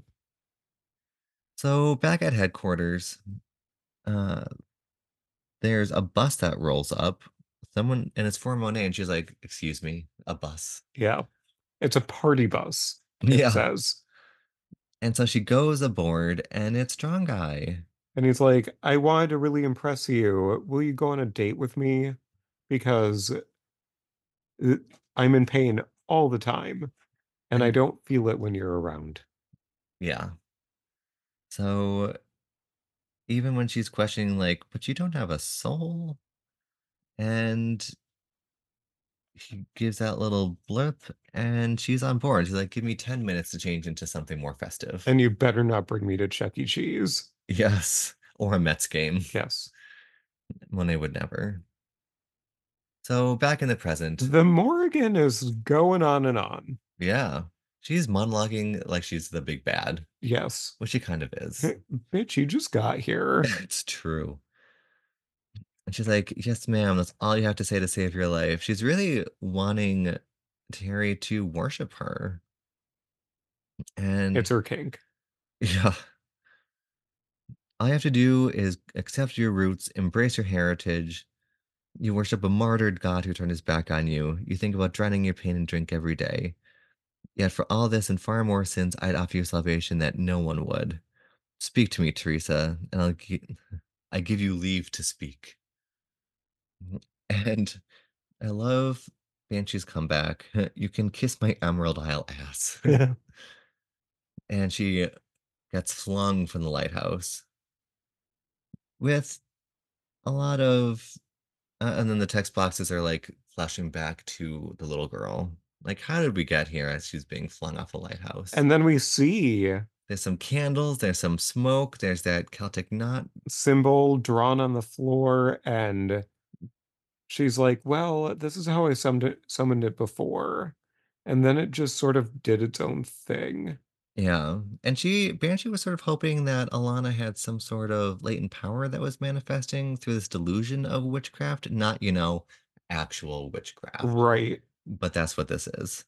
[SPEAKER 2] So back at headquarters, uh, there's a bus that rolls up. Someone, and it's for Monet, and she's like, "Excuse me, a bus."
[SPEAKER 1] Yeah. It's a party bus, it
[SPEAKER 2] Yeah.
[SPEAKER 1] says.
[SPEAKER 2] And so she goes aboard, and it's Strong Guy.
[SPEAKER 1] And he's like, I wanted to really impress you. Will you go on a date with me? Because uh, I'm in pain all the time, and I
[SPEAKER 2] And
[SPEAKER 1] don't feel it when you're around.
[SPEAKER 2] yeah. So even when she's questioning, like, but you don't have a soul, and he gives that little blip, and she's on board. She's like, give me 10 minutes to change into something more festive.
[SPEAKER 1] And you better not bring me to Chuck E. Cheese.
[SPEAKER 2] Yes. Or a Mets game.
[SPEAKER 1] Yes.
[SPEAKER 2] Monet would never. So back in the present,
[SPEAKER 1] The Morrigan is going on and on.
[SPEAKER 2] yeah, she's monologuing like she's the big bad,
[SPEAKER 1] Yes.
[SPEAKER 2] which she kind of is.
[SPEAKER 1] Hey, bitch, you just got here.
[SPEAKER 2] It's true. And she's like, yes, ma'am, that's all you have to say to save your life. She's really wanting Terry to worship her.
[SPEAKER 1] It's
[SPEAKER 2] And
[SPEAKER 1] her kink.
[SPEAKER 2] yeah, all you have to do is accept your roots, embrace your heritage. You worship a martyred God who turned his back on you. You think about drowning your pain in drink every day. Yet for all this and far more sins, I'd offer you salvation that no one would. Speak to me, Teresa, and I give you leave to speak. And I love Banshee's comeback. You can kiss my Emerald Isle ass. And she gets flung from the lighthouse with a lot of, and then the text boxes are like flashing back to the little girl. Like, how did we get here as she's being flung off the lighthouse?
[SPEAKER 1] And then we see
[SPEAKER 2] There's some candles, there's some smoke, there's that Celtic knot.
[SPEAKER 1] symbol drawn on the floor, and she's like, well, this is how I summoned it before. And then it just sort of did its own thing.
[SPEAKER 2] Yeah, and Banshee was sort of hoping that Alana had some sort of latent power that was manifesting through this delusion of witchcraft, not, actual witchcraft.
[SPEAKER 1] Right.
[SPEAKER 2] But that's what this is.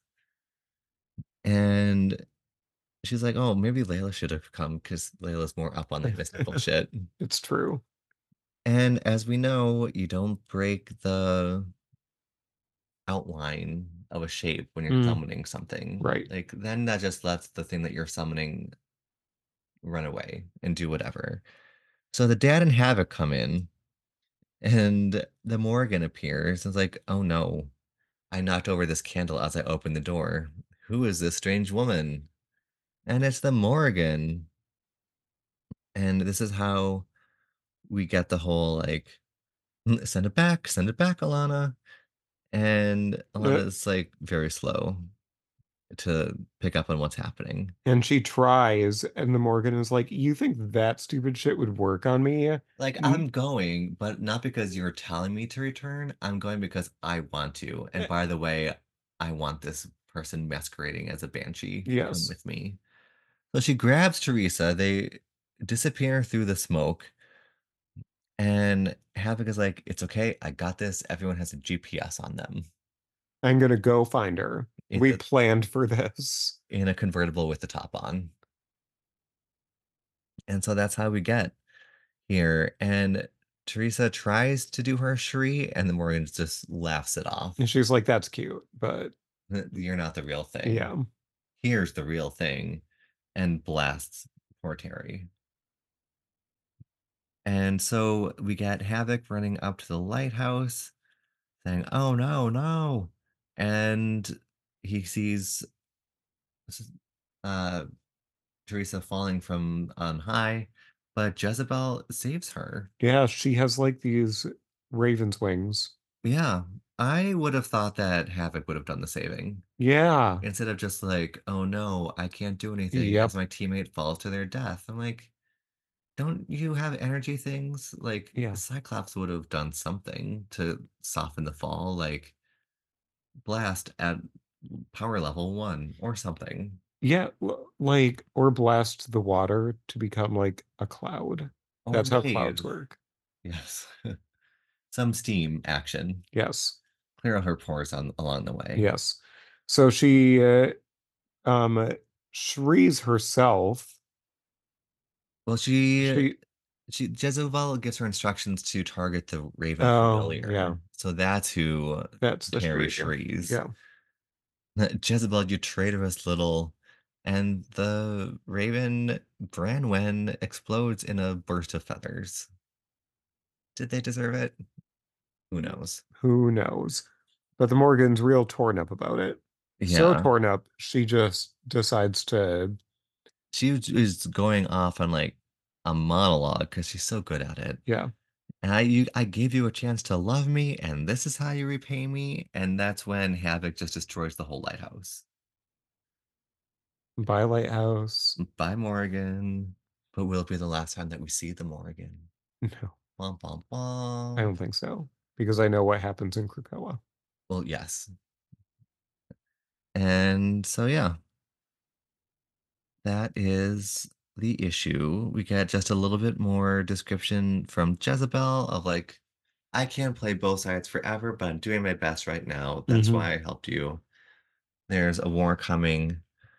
[SPEAKER 2] And she's like, "Oh, maybe Layla should have come because Layla's more up on that mystical shit."
[SPEAKER 1] It's true.
[SPEAKER 2] And as we know, you don't break the outline of a shape when you're
[SPEAKER 1] Mm,
[SPEAKER 2] summoning something.
[SPEAKER 1] right.
[SPEAKER 2] Like, then that just lets the thing that you're summoning run away and do whatever. So the dad and Havoc come in, and the Morgan appears. And it's like, oh no, I knocked over this candle as I opened the door. Who is this strange woman? And it's the Morgan. And this is how we get the whole like, send it back, Alana. And
[SPEAKER 1] Uh,
[SPEAKER 2] Alana's like very slow to pick up on what's happening.
[SPEAKER 1] and she tries, and the Morgan is like, you think that stupid shit would work on me?
[SPEAKER 2] Like,
[SPEAKER 1] N-
[SPEAKER 2] I'm going, but not because you're telling me to return. I'm going because I want to. And
[SPEAKER 1] eh,
[SPEAKER 2] by the way, I want this person masquerading as a banshee to come
[SPEAKER 1] yes.
[SPEAKER 2] with me. So she grabs Teresa. They disappear through the smoke. And Havoc is like, it's okay. I got this. Everyone has a GPS on them
[SPEAKER 1] I'm gonna go find her.
[SPEAKER 2] in,
[SPEAKER 1] We
[SPEAKER 2] the,
[SPEAKER 1] planned for this.
[SPEAKER 2] in a convertible with the top on. And so that's how we get here. And Teresa tries to do her Shri, and the Morgan just laughs it
[SPEAKER 1] And
[SPEAKER 2] off.
[SPEAKER 1] she's like, "That's cute," but
[SPEAKER 2] You're not the real thing.
[SPEAKER 1] yeah.
[SPEAKER 2] Here's the real thing, and blasts poor Terry. And so we get Havoc running up to the lighthouse saying, "Oh, no, no." And he sees uh, Teresa falling from on high, but Jezebel saves her.
[SPEAKER 1] Yeah, she has, like, these raven's wings.
[SPEAKER 2] Yeah, I would have thought that Havoc would have done the saving
[SPEAKER 1] Yeah.
[SPEAKER 2] instead of just like, "Oh no, I can't do anything," as
[SPEAKER 1] Yep.
[SPEAKER 2] my teammate falls to their death. I'm like, "Don't you have energy things?" Like,
[SPEAKER 1] Yeah.
[SPEAKER 2] Cyclops would have done something to soften the fall, like blast at power level 1 or something.
[SPEAKER 1] Yeah, like or blast the water to become, like, a cloud.
[SPEAKER 2] Or
[SPEAKER 1] That's how clouds
[SPEAKER 2] wave.
[SPEAKER 1] work.
[SPEAKER 2] Yes. Some steam action.
[SPEAKER 1] Yes.
[SPEAKER 2] Clear out her pores on along the way.
[SPEAKER 1] Yes. So she, um, Shrees herself.
[SPEAKER 2] Well, she
[SPEAKER 1] She
[SPEAKER 2] she Jezebel gives her instructions to target the Raven
[SPEAKER 1] Oh, yeah.
[SPEAKER 2] Familiar, so that's who
[SPEAKER 1] That's the
[SPEAKER 2] Terry
[SPEAKER 1] Shri, yeah.
[SPEAKER 2] shrees.
[SPEAKER 1] Yeah.
[SPEAKER 2] Jezebel, you traitorous little, and the Raven Branwen explodes in a burst of feathers. Did they deserve it? Who knows?
[SPEAKER 1] Who knows? But the Morgan's real torn up about it. So
[SPEAKER 2] Yeah.
[SPEAKER 1] torn up, she just decides to
[SPEAKER 2] Is going off on, like, a monologue because she's so good at it.
[SPEAKER 1] yeah,
[SPEAKER 2] And I gave you a chance to love me, and this is how you repay me, and that's when Havoc just destroys the whole lighthouse.
[SPEAKER 1] buy lighthouse.
[SPEAKER 2] Bye, Morgan. But will it be the last time that we see the Morgan?
[SPEAKER 1] No,
[SPEAKER 2] Bum, bum,
[SPEAKER 1] I don't
[SPEAKER 2] bum.
[SPEAKER 1] think so. Because I know what happens in Krakoa.
[SPEAKER 2] Well, yes. And so, yeah, that is the issue. We get just a little bit more description from Jezebel of like, I can't play both sides forever, but I'm doing my best right now. That's
[SPEAKER 1] Hmm.
[SPEAKER 2] why I helped you. There's a war coming.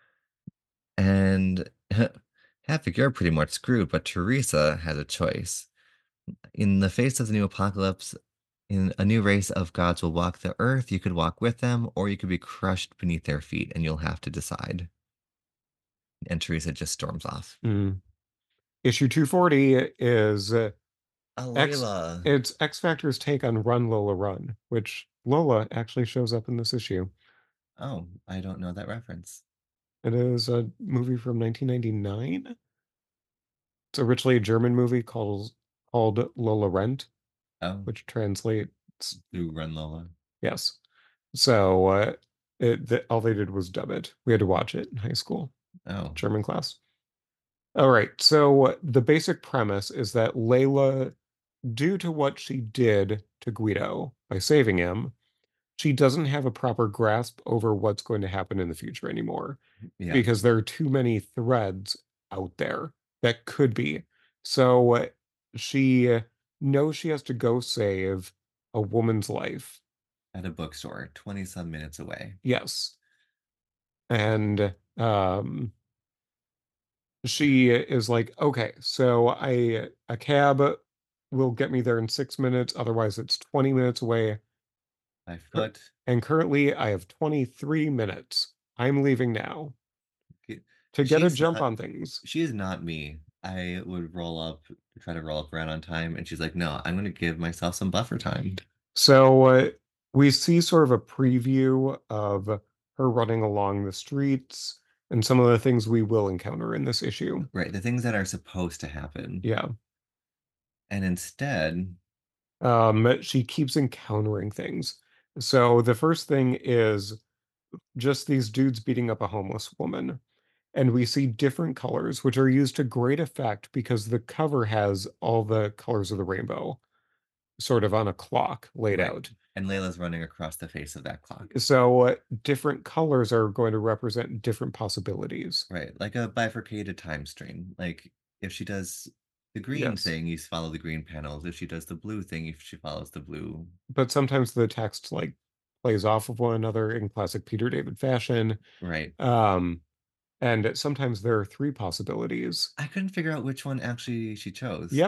[SPEAKER 2] And Havoc, you're pretty much screwed, but Teresa has a choice. In the face of the new apocalypse, in a new race of gods will walk the earth. You could walk with them, or you could be crushed beneath their feet, and you'll have to decide. And Teresa just storms off.
[SPEAKER 1] Mm. Issue 240 is X.
[SPEAKER 2] Alayla.
[SPEAKER 1] It's X Factor's take on Run Lola Run, which Lola actually shows up in this issue.
[SPEAKER 2] Oh, I don't know that reference.
[SPEAKER 1] It is a movie from 1999. It's originally a German movie called Lola Rent,
[SPEAKER 2] Oh,
[SPEAKER 1] which translates
[SPEAKER 2] through Run Lola.
[SPEAKER 1] yes. So all they did was dub it. We had to watch it in high school,
[SPEAKER 2] Oh,
[SPEAKER 1] German class. All right. So the basic premise is that Layla, due to what she did to Guido by saving him, she doesn't have a proper grasp over what's going to happen in the future anymore
[SPEAKER 2] yeah.
[SPEAKER 1] because there are too many threads out there that could be. So she knows she has to go save a woman's life.
[SPEAKER 2] At a bookstore, 20 some minutes away.
[SPEAKER 1] Yes. And she is like, okay, so a cab will get me there in 6 minutes, otherwise it's 20 minutes away.
[SPEAKER 2] By foot.
[SPEAKER 1] And currently I have 23 minutes. I'm leaving now
[SPEAKER 2] K-
[SPEAKER 1] to get a
[SPEAKER 2] She's
[SPEAKER 1] jump
[SPEAKER 2] not
[SPEAKER 1] on things.
[SPEAKER 2] she is not me. I would try to roll up around on time, and she's like, "No, I'm gonna give myself some buffer time."
[SPEAKER 1] So we see sort of a preview of her running along the streets and some of the things we will encounter in this issue.
[SPEAKER 2] Right, the things that are supposed to happen.
[SPEAKER 1] Yeah.
[SPEAKER 2] And instead,
[SPEAKER 1] She keeps encountering things. So the first thing is just these dudes beating up a homeless woman. And we see different colors, which are used to great effect because the cover has all the colors of the rainbow sort of on a clock laid
[SPEAKER 2] right,
[SPEAKER 1] out.
[SPEAKER 2] and Layla's running across the face of that clock.
[SPEAKER 1] So different colors are going to represent different possibilities.
[SPEAKER 2] Right, like a bifurcated time stream. Like, if she does the green
[SPEAKER 1] Yes.
[SPEAKER 2] thing, you follow the green panels. If she does the blue thing, if she follows the blue.
[SPEAKER 1] But sometimes the text like plays off of one another in classic Peter David fashion.
[SPEAKER 2] Right.
[SPEAKER 1] Um, and sometimes there are three possibilities.
[SPEAKER 2] I couldn't figure out which one actually she chose.
[SPEAKER 1] Yep.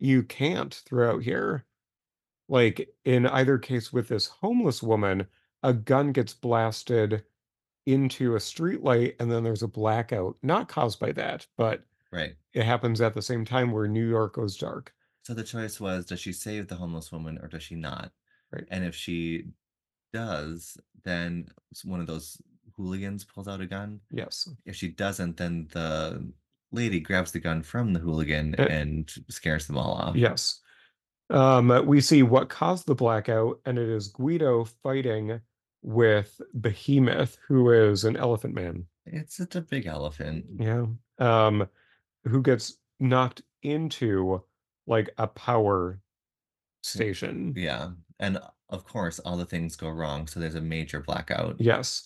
[SPEAKER 1] you can't throughout here. Like, in either case with this homeless woman, a gun gets blasted into a streetlight and then there's a blackout, not caused by that, but
[SPEAKER 2] Right.
[SPEAKER 1] it happens at the same time where New York goes dark.
[SPEAKER 2] So the choice was, does she save the homeless woman or does she not?
[SPEAKER 1] Right.
[SPEAKER 2] And if she does, then one of those hooligans pulls out a gun.
[SPEAKER 1] Yes.
[SPEAKER 2] If she doesn't, then the lady grabs the gun from the hooligan
[SPEAKER 1] Uh,
[SPEAKER 2] and scares them all off.
[SPEAKER 1] yes. We see what caused the blackout, and it is Guido fighting with Behemoth, who is an elephant man.
[SPEAKER 2] It's such a big elephant.
[SPEAKER 1] Yeah. Um, who gets knocked into like a power station.
[SPEAKER 2] Yeah. And of course, all the things go wrong. So there's a major blackout.
[SPEAKER 1] Yes.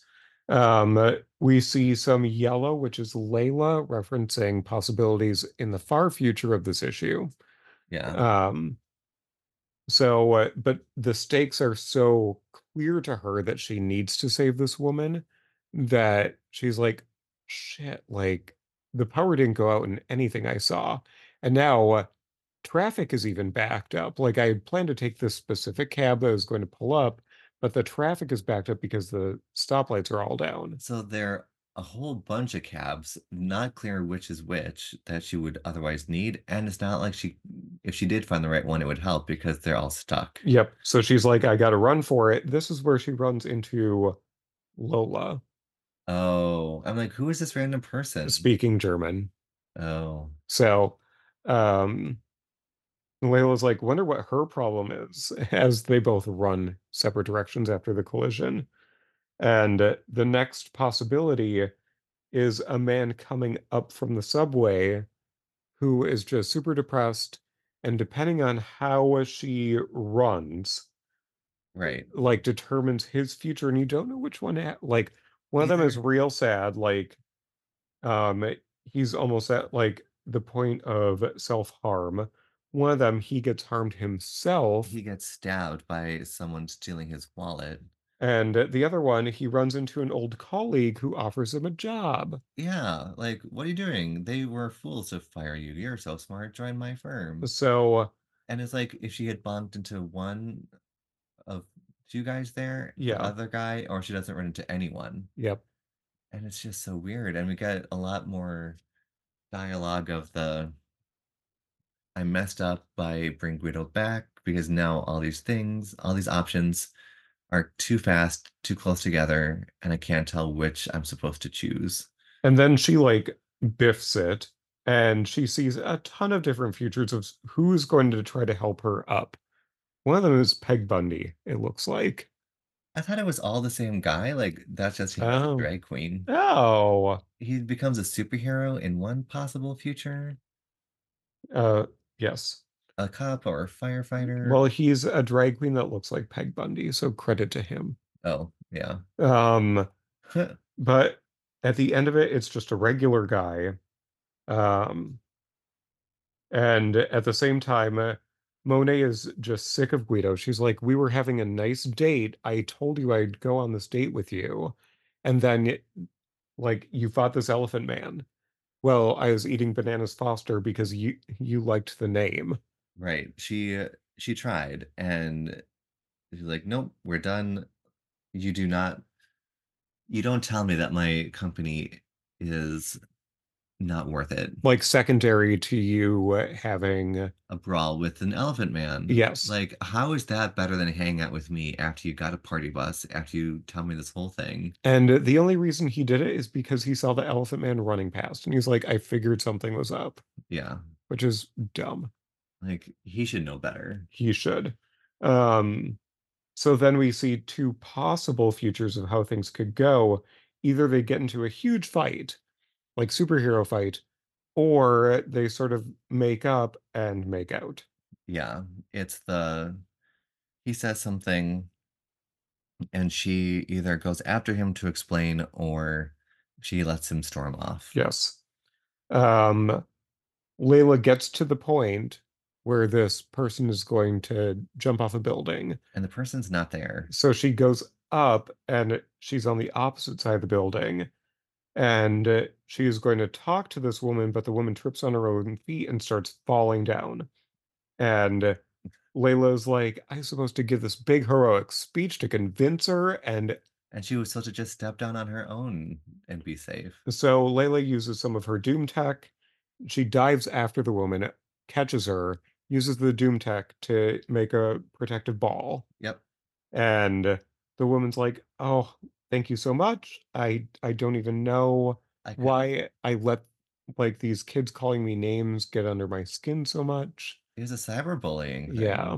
[SPEAKER 1] We see some yellow, which is Layla, referencing possibilities in the far future of this issue.
[SPEAKER 2] Yeah.
[SPEAKER 1] Um, but the stakes are so clear to her that she needs to save this woman that she's like, shit, like the power didn't go out in anything I saw. And now traffic is even backed up. Like I planned to take this specific cab that I was going to pull up, but the traffic is backed up because the stoplights are all down.
[SPEAKER 2] So there are a whole bunch of cabs, not clear which is which that she would otherwise need. And it's not like if she did find the right one, it would help because they're all stuck.
[SPEAKER 1] Yep. So she's like, I got to run for it. This is where she runs into Lola,
[SPEAKER 2] Oh, I'm like, who is this random person?
[SPEAKER 1] speaking German.
[SPEAKER 2] Oh,
[SPEAKER 1] So, um, Layla's like, wonder what her problem is, as they both run separate directions after the collision. And the next possibility is a man coming up from the subway who is just super depressed, and depending on how she runs,
[SPEAKER 2] right.
[SPEAKER 1] like determines his future, and you don't know which one. Like one of them is
[SPEAKER 2] Either
[SPEAKER 1] real sad, like um, he's almost at like the point of self-harm. One of them, he gets harmed himself,
[SPEAKER 2] he gets stabbed by someone stealing his wallet.
[SPEAKER 1] and the other one, he runs into an old colleague who offers him a job.
[SPEAKER 2] Yeah, like, what are you doing? They were fools to fire you. You're so smart. Join my firm.
[SPEAKER 1] So,
[SPEAKER 2] And it's like if she had bumped into one of two guys there, the
[SPEAKER 1] yeah,
[SPEAKER 2] other guy, or she doesn't run into anyone.
[SPEAKER 1] yep.
[SPEAKER 2] And it's just so weird. And we get a lot more dialogue of the I messed up by bring Guido back because now all these things, all these options are too fast, too close together, and I can't tell which I'm supposed to choose.
[SPEAKER 1] And then she like biffs it, and she sees a ton of different futures of who's going to try to help her up. One of them is Peg Bundy, it looks like.
[SPEAKER 2] I thought it was all the same guy. Like, that's just him as a
[SPEAKER 1] Oh,
[SPEAKER 2] drag queen.
[SPEAKER 1] oh,
[SPEAKER 2] He becomes a superhero in one possible future,
[SPEAKER 1] uh, yes.
[SPEAKER 2] a cop or a firefighter.
[SPEAKER 1] Well, he's a drag queen that looks like Peg Bundy, so credit to him.
[SPEAKER 2] Oh, yeah.
[SPEAKER 1] Um, but at the end of it, it's just a regular guy. Um, and at the same time, Monet is just sick of Guido. She's like, we were having a nice date. I told you I'd go on this date with you. And then, like, you fought this elephant man. Well, I was eating bananas Foster because you liked the name.
[SPEAKER 2] Right. She tried and she's like, "Nope, we're done. You do not you don't tell me that my company is not worth it."
[SPEAKER 1] Like secondary to you having,
[SPEAKER 2] A brawl with an elephant man.
[SPEAKER 1] yes.
[SPEAKER 2] Like, how is that better than hanging out with me after you got a party bus, after you tell me this whole thing?
[SPEAKER 1] And the only reason he did it is because he saw the elephant man running past and he's like, I figured something was up,
[SPEAKER 2] Yeah.
[SPEAKER 1] which is dumb.
[SPEAKER 2] Like, he should know better.
[SPEAKER 1] He should. Um, so then we see two possible futures of how things could go. Either they get into a huge fight, like superhero fight, or they sort of make up and make out.
[SPEAKER 2] Yeah. It's the he says something and she either goes after him to explain or she lets him storm off.
[SPEAKER 1] Yes. Um, Layla gets to the point where this person is going to jump off a building.
[SPEAKER 2] And the person's not there.
[SPEAKER 1] So she goes up and she's on the opposite side of the building. And she is going to talk to this woman, but the woman trips on her own feet and starts falling down. And Layla's like, I'm supposed to give this big heroic speech to convince her. And
[SPEAKER 2] And she was supposed to just step down on her own and be safe.
[SPEAKER 1] so Layla uses some of her Doom tech. She dives after the woman, catches her, uses the Doom tech to make a protective ball.
[SPEAKER 2] Yep.
[SPEAKER 1] And the woman's like, "Oh, thank you so much. I don't even know
[SPEAKER 2] I couldn't.
[SPEAKER 1] why I let like these kids calling me names get under my skin so much."
[SPEAKER 2] It was a cyberbullying
[SPEAKER 1] Yeah.
[SPEAKER 2] thing.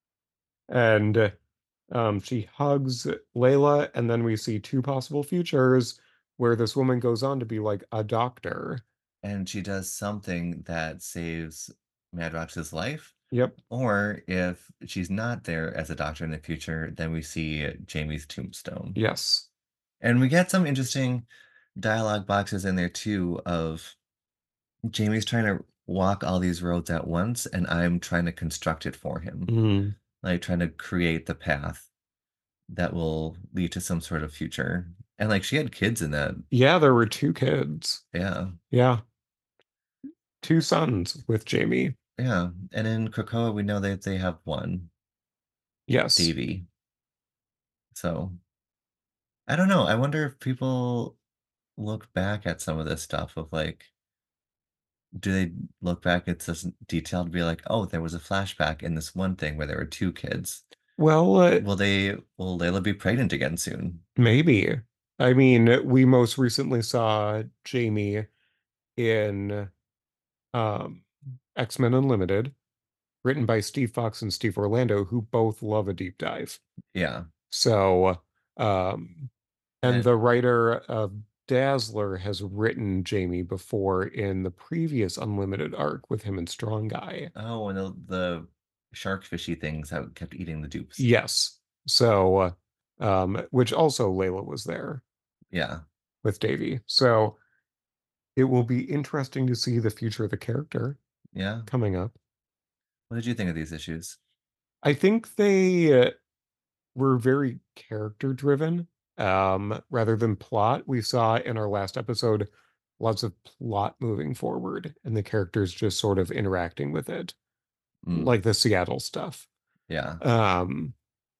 [SPEAKER 1] And she hugs Layla, and then we see two possible futures where this woman goes on to be like a doctor.
[SPEAKER 2] And she does something that saves Madrox's life.
[SPEAKER 1] Yep.
[SPEAKER 2] Or if she's not there as a doctor in the future, then we see Jamie's tombstone.
[SPEAKER 1] Yes.
[SPEAKER 2] And we get some interesting dialogue boxes in there too of Jamie's trying to walk all these roads at once, and I'm trying to construct it for him,
[SPEAKER 1] Mm.
[SPEAKER 2] like trying to create the path that will lead to some sort of future. And like she had kids in that.
[SPEAKER 1] Yeah, there were two kids.
[SPEAKER 2] Yeah.
[SPEAKER 1] Yeah, two sons with Jamie.
[SPEAKER 2] Yeah. And in Krakoa, we know that they have one,
[SPEAKER 1] Yes.
[SPEAKER 2] Davy. So I don't know. I wonder if people look back at some of this stuff of like, do they look back at this detail to be like, oh, there was a flashback in this one thing where there were two kids.
[SPEAKER 1] Well,
[SPEAKER 2] Will Layla be pregnant again soon?
[SPEAKER 1] maybe. I mean, we most recently saw Jamie in um, X-Men Unlimited, written by Steve Fox and Steve Orlando, who both love a deep dive.
[SPEAKER 2] Yeah.
[SPEAKER 1] So, um, and
[SPEAKER 2] And
[SPEAKER 1] the writer of Dazzler has written Jamie before in the previous Unlimited arc with him and Strong Guy.
[SPEAKER 2] oh, and the shark fishy things that kept eating the dupes.
[SPEAKER 1] Yes. So, which also Layla was there
[SPEAKER 2] Yeah.
[SPEAKER 1] with Davy. So it will be interesting to see the future of the character
[SPEAKER 2] Yeah.
[SPEAKER 1] coming up.
[SPEAKER 2] What did you think of these issues?
[SPEAKER 1] I think they were very character driven, rather than plot. We saw in our last episode lots of plot moving forward and the characters just sort of interacting with it,
[SPEAKER 2] Mm,
[SPEAKER 1] like the Seattle stuff.
[SPEAKER 2] yeah.
[SPEAKER 1] Um,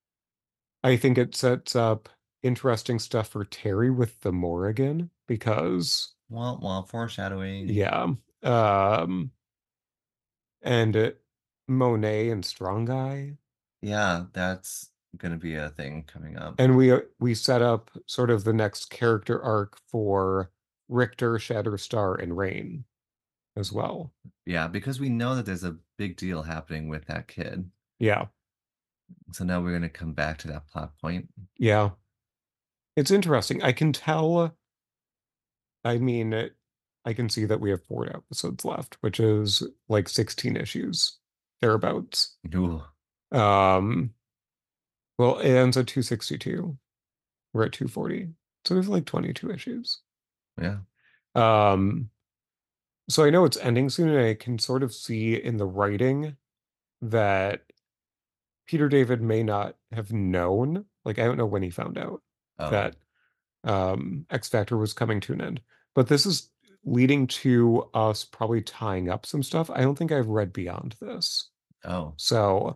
[SPEAKER 1] I think it sets up interesting stuff for Terry with the Morrigan because,
[SPEAKER 2] Well, foreshadowing.
[SPEAKER 1] yeah, and Monet and Strong Guy.
[SPEAKER 2] Yeah, that's gonna be a thing coming up.
[SPEAKER 1] And we set up sort of the next character arc for Richter, Shatterstar, and Rain as well.
[SPEAKER 2] Yeah, because we know that there's a big deal happening with that kid.
[SPEAKER 1] Yeah,
[SPEAKER 2] So now we're gonna come back to that plot point.
[SPEAKER 1] yeah. It's interesting. I can tell, I mean, I can see that we have 4 episodes left, which is like 16 issues, thereabouts.
[SPEAKER 2] Ooh,
[SPEAKER 1] Um, well, it ends at 262. We're at 240. So we have like 22 issues.
[SPEAKER 2] yeah.
[SPEAKER 1] Um, so I know it's ending soon, and I can sort of see in the writing that Peter David may not have known. Like, I don't know when he found out
[SPEAKER 2] Oh,
[SPEAKER 1] that X Factor was coming to an end. But this is leading to us probably tying up some stuff. I don't think I've read beyond this.
[SPEAKER 2] oh,
[SPEAKER 1] So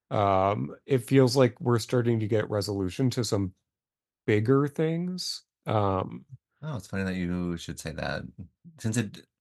[SPEAKER 1] it feels like we're starting to get resolution to some bigger things.
[SPEAKER 2] oh, it's funny that you should say that. Since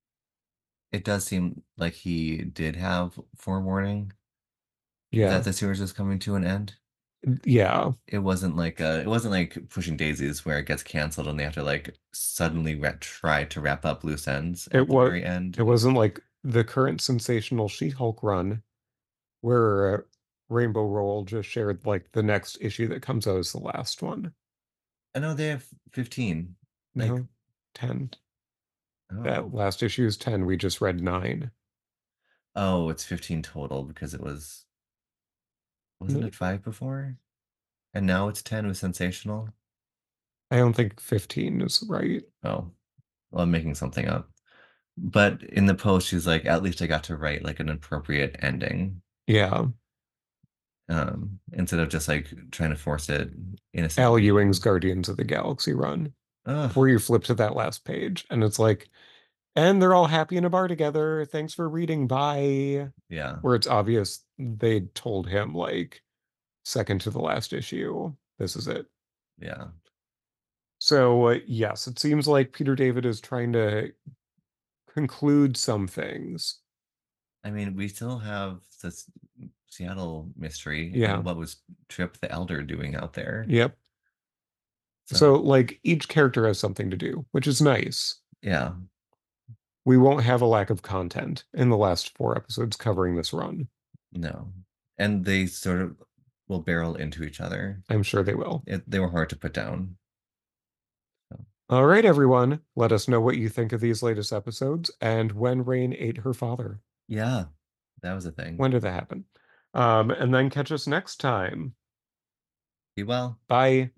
[SPEAKER 2] it does seem like he did have forewarning that
[SPEAKER 1] Yeah.
[SPEAKER 2] the series is coming to an end.
[SPEAKER 1] Yeah.
[SPEAKER 2] It wasn't like Pushing Daisies where it gets canceled and they have to like suddenly try to wrap up loose ends
[SPEAKER 1] It
[SPEAKER 2] at the
[SPEAKER 1] was
[SPEAKER 2] very end.
[SPEAKER 1] it wasn't like the current sensational She-Hulk run where Rainbow Roll just shared like the next issue that comes out is the last one.
[SPEAKER 2] I know they have 15. Like,
[SPEAKER 1] No, 10. That
[SPEAKER 2] oh,
[SPEAKER 1] last issue is 10. We just read 9.
[SPEAKER 2] oh, it's 15 total because wasn't
[SPEAKER 1] I
[SPEAKER 2] it five before? And now it's 10 with Sensational.
[SPEAKER 1] don't think 15 is right.
[SPEAKER 2] Oh, well, I'm making something up. But in the post, she's like, at least I got to write like an appropriate ending.
[SPEAKER 1] Yeah.
[SPEAKER 2] Instead of just like trying to force it in a
[SPEAKER 1] Al Ewing's
[SPEAKER 2] situation.
[SPEAKER 1] Guardians of the Galaxy run,
[SPEAKER 2] Ugh,
[SPEAKER 1] where you flip to that last page and it's like, And they're all happy in a bar together. Thanks for reading. Bye.
[SPEAKER 2] Yeah.
[SPEAKER 1] Where it's obvious they told him, like, second to the last issue, this is it.
[SPEAKER 2] Yeah.
[SPEAKER 1] So, yes, it seems like Peter David is trying to conclude some things.
[SPEAKER 2] I mean, we still have this Seattle mystery
[SPEAKER 1] Yeah.
[SPEAKER 2] and what was Trip the Elder doing out there.
[SPEAKER 1] Yep. So,
[SPEAKER 2] So,
[SPEAKER 1] like, each character has something to do, which is nice.
[SPEAKER 2] yeah,
[SPEAKER 1] We won't have a lack of content in the last 4 episodes covering this run.
[SPEAKER 2] no. And they sort of will barrel into each other.
[SPEAKER 1] I'm sure they will.
[SPEAKER 2] They were hard to put down. So,
[SPEAKER 1] All right, everyone. Let us know what you think of these latest episodes and when Rain ate her father.
[SPEAKER 2] yeah, that was a thing.
[SPEAKER 1] When did that happen? And then catch us next time.
[SPEAKER 2] Be well.
[SPEAKER 1] Bye.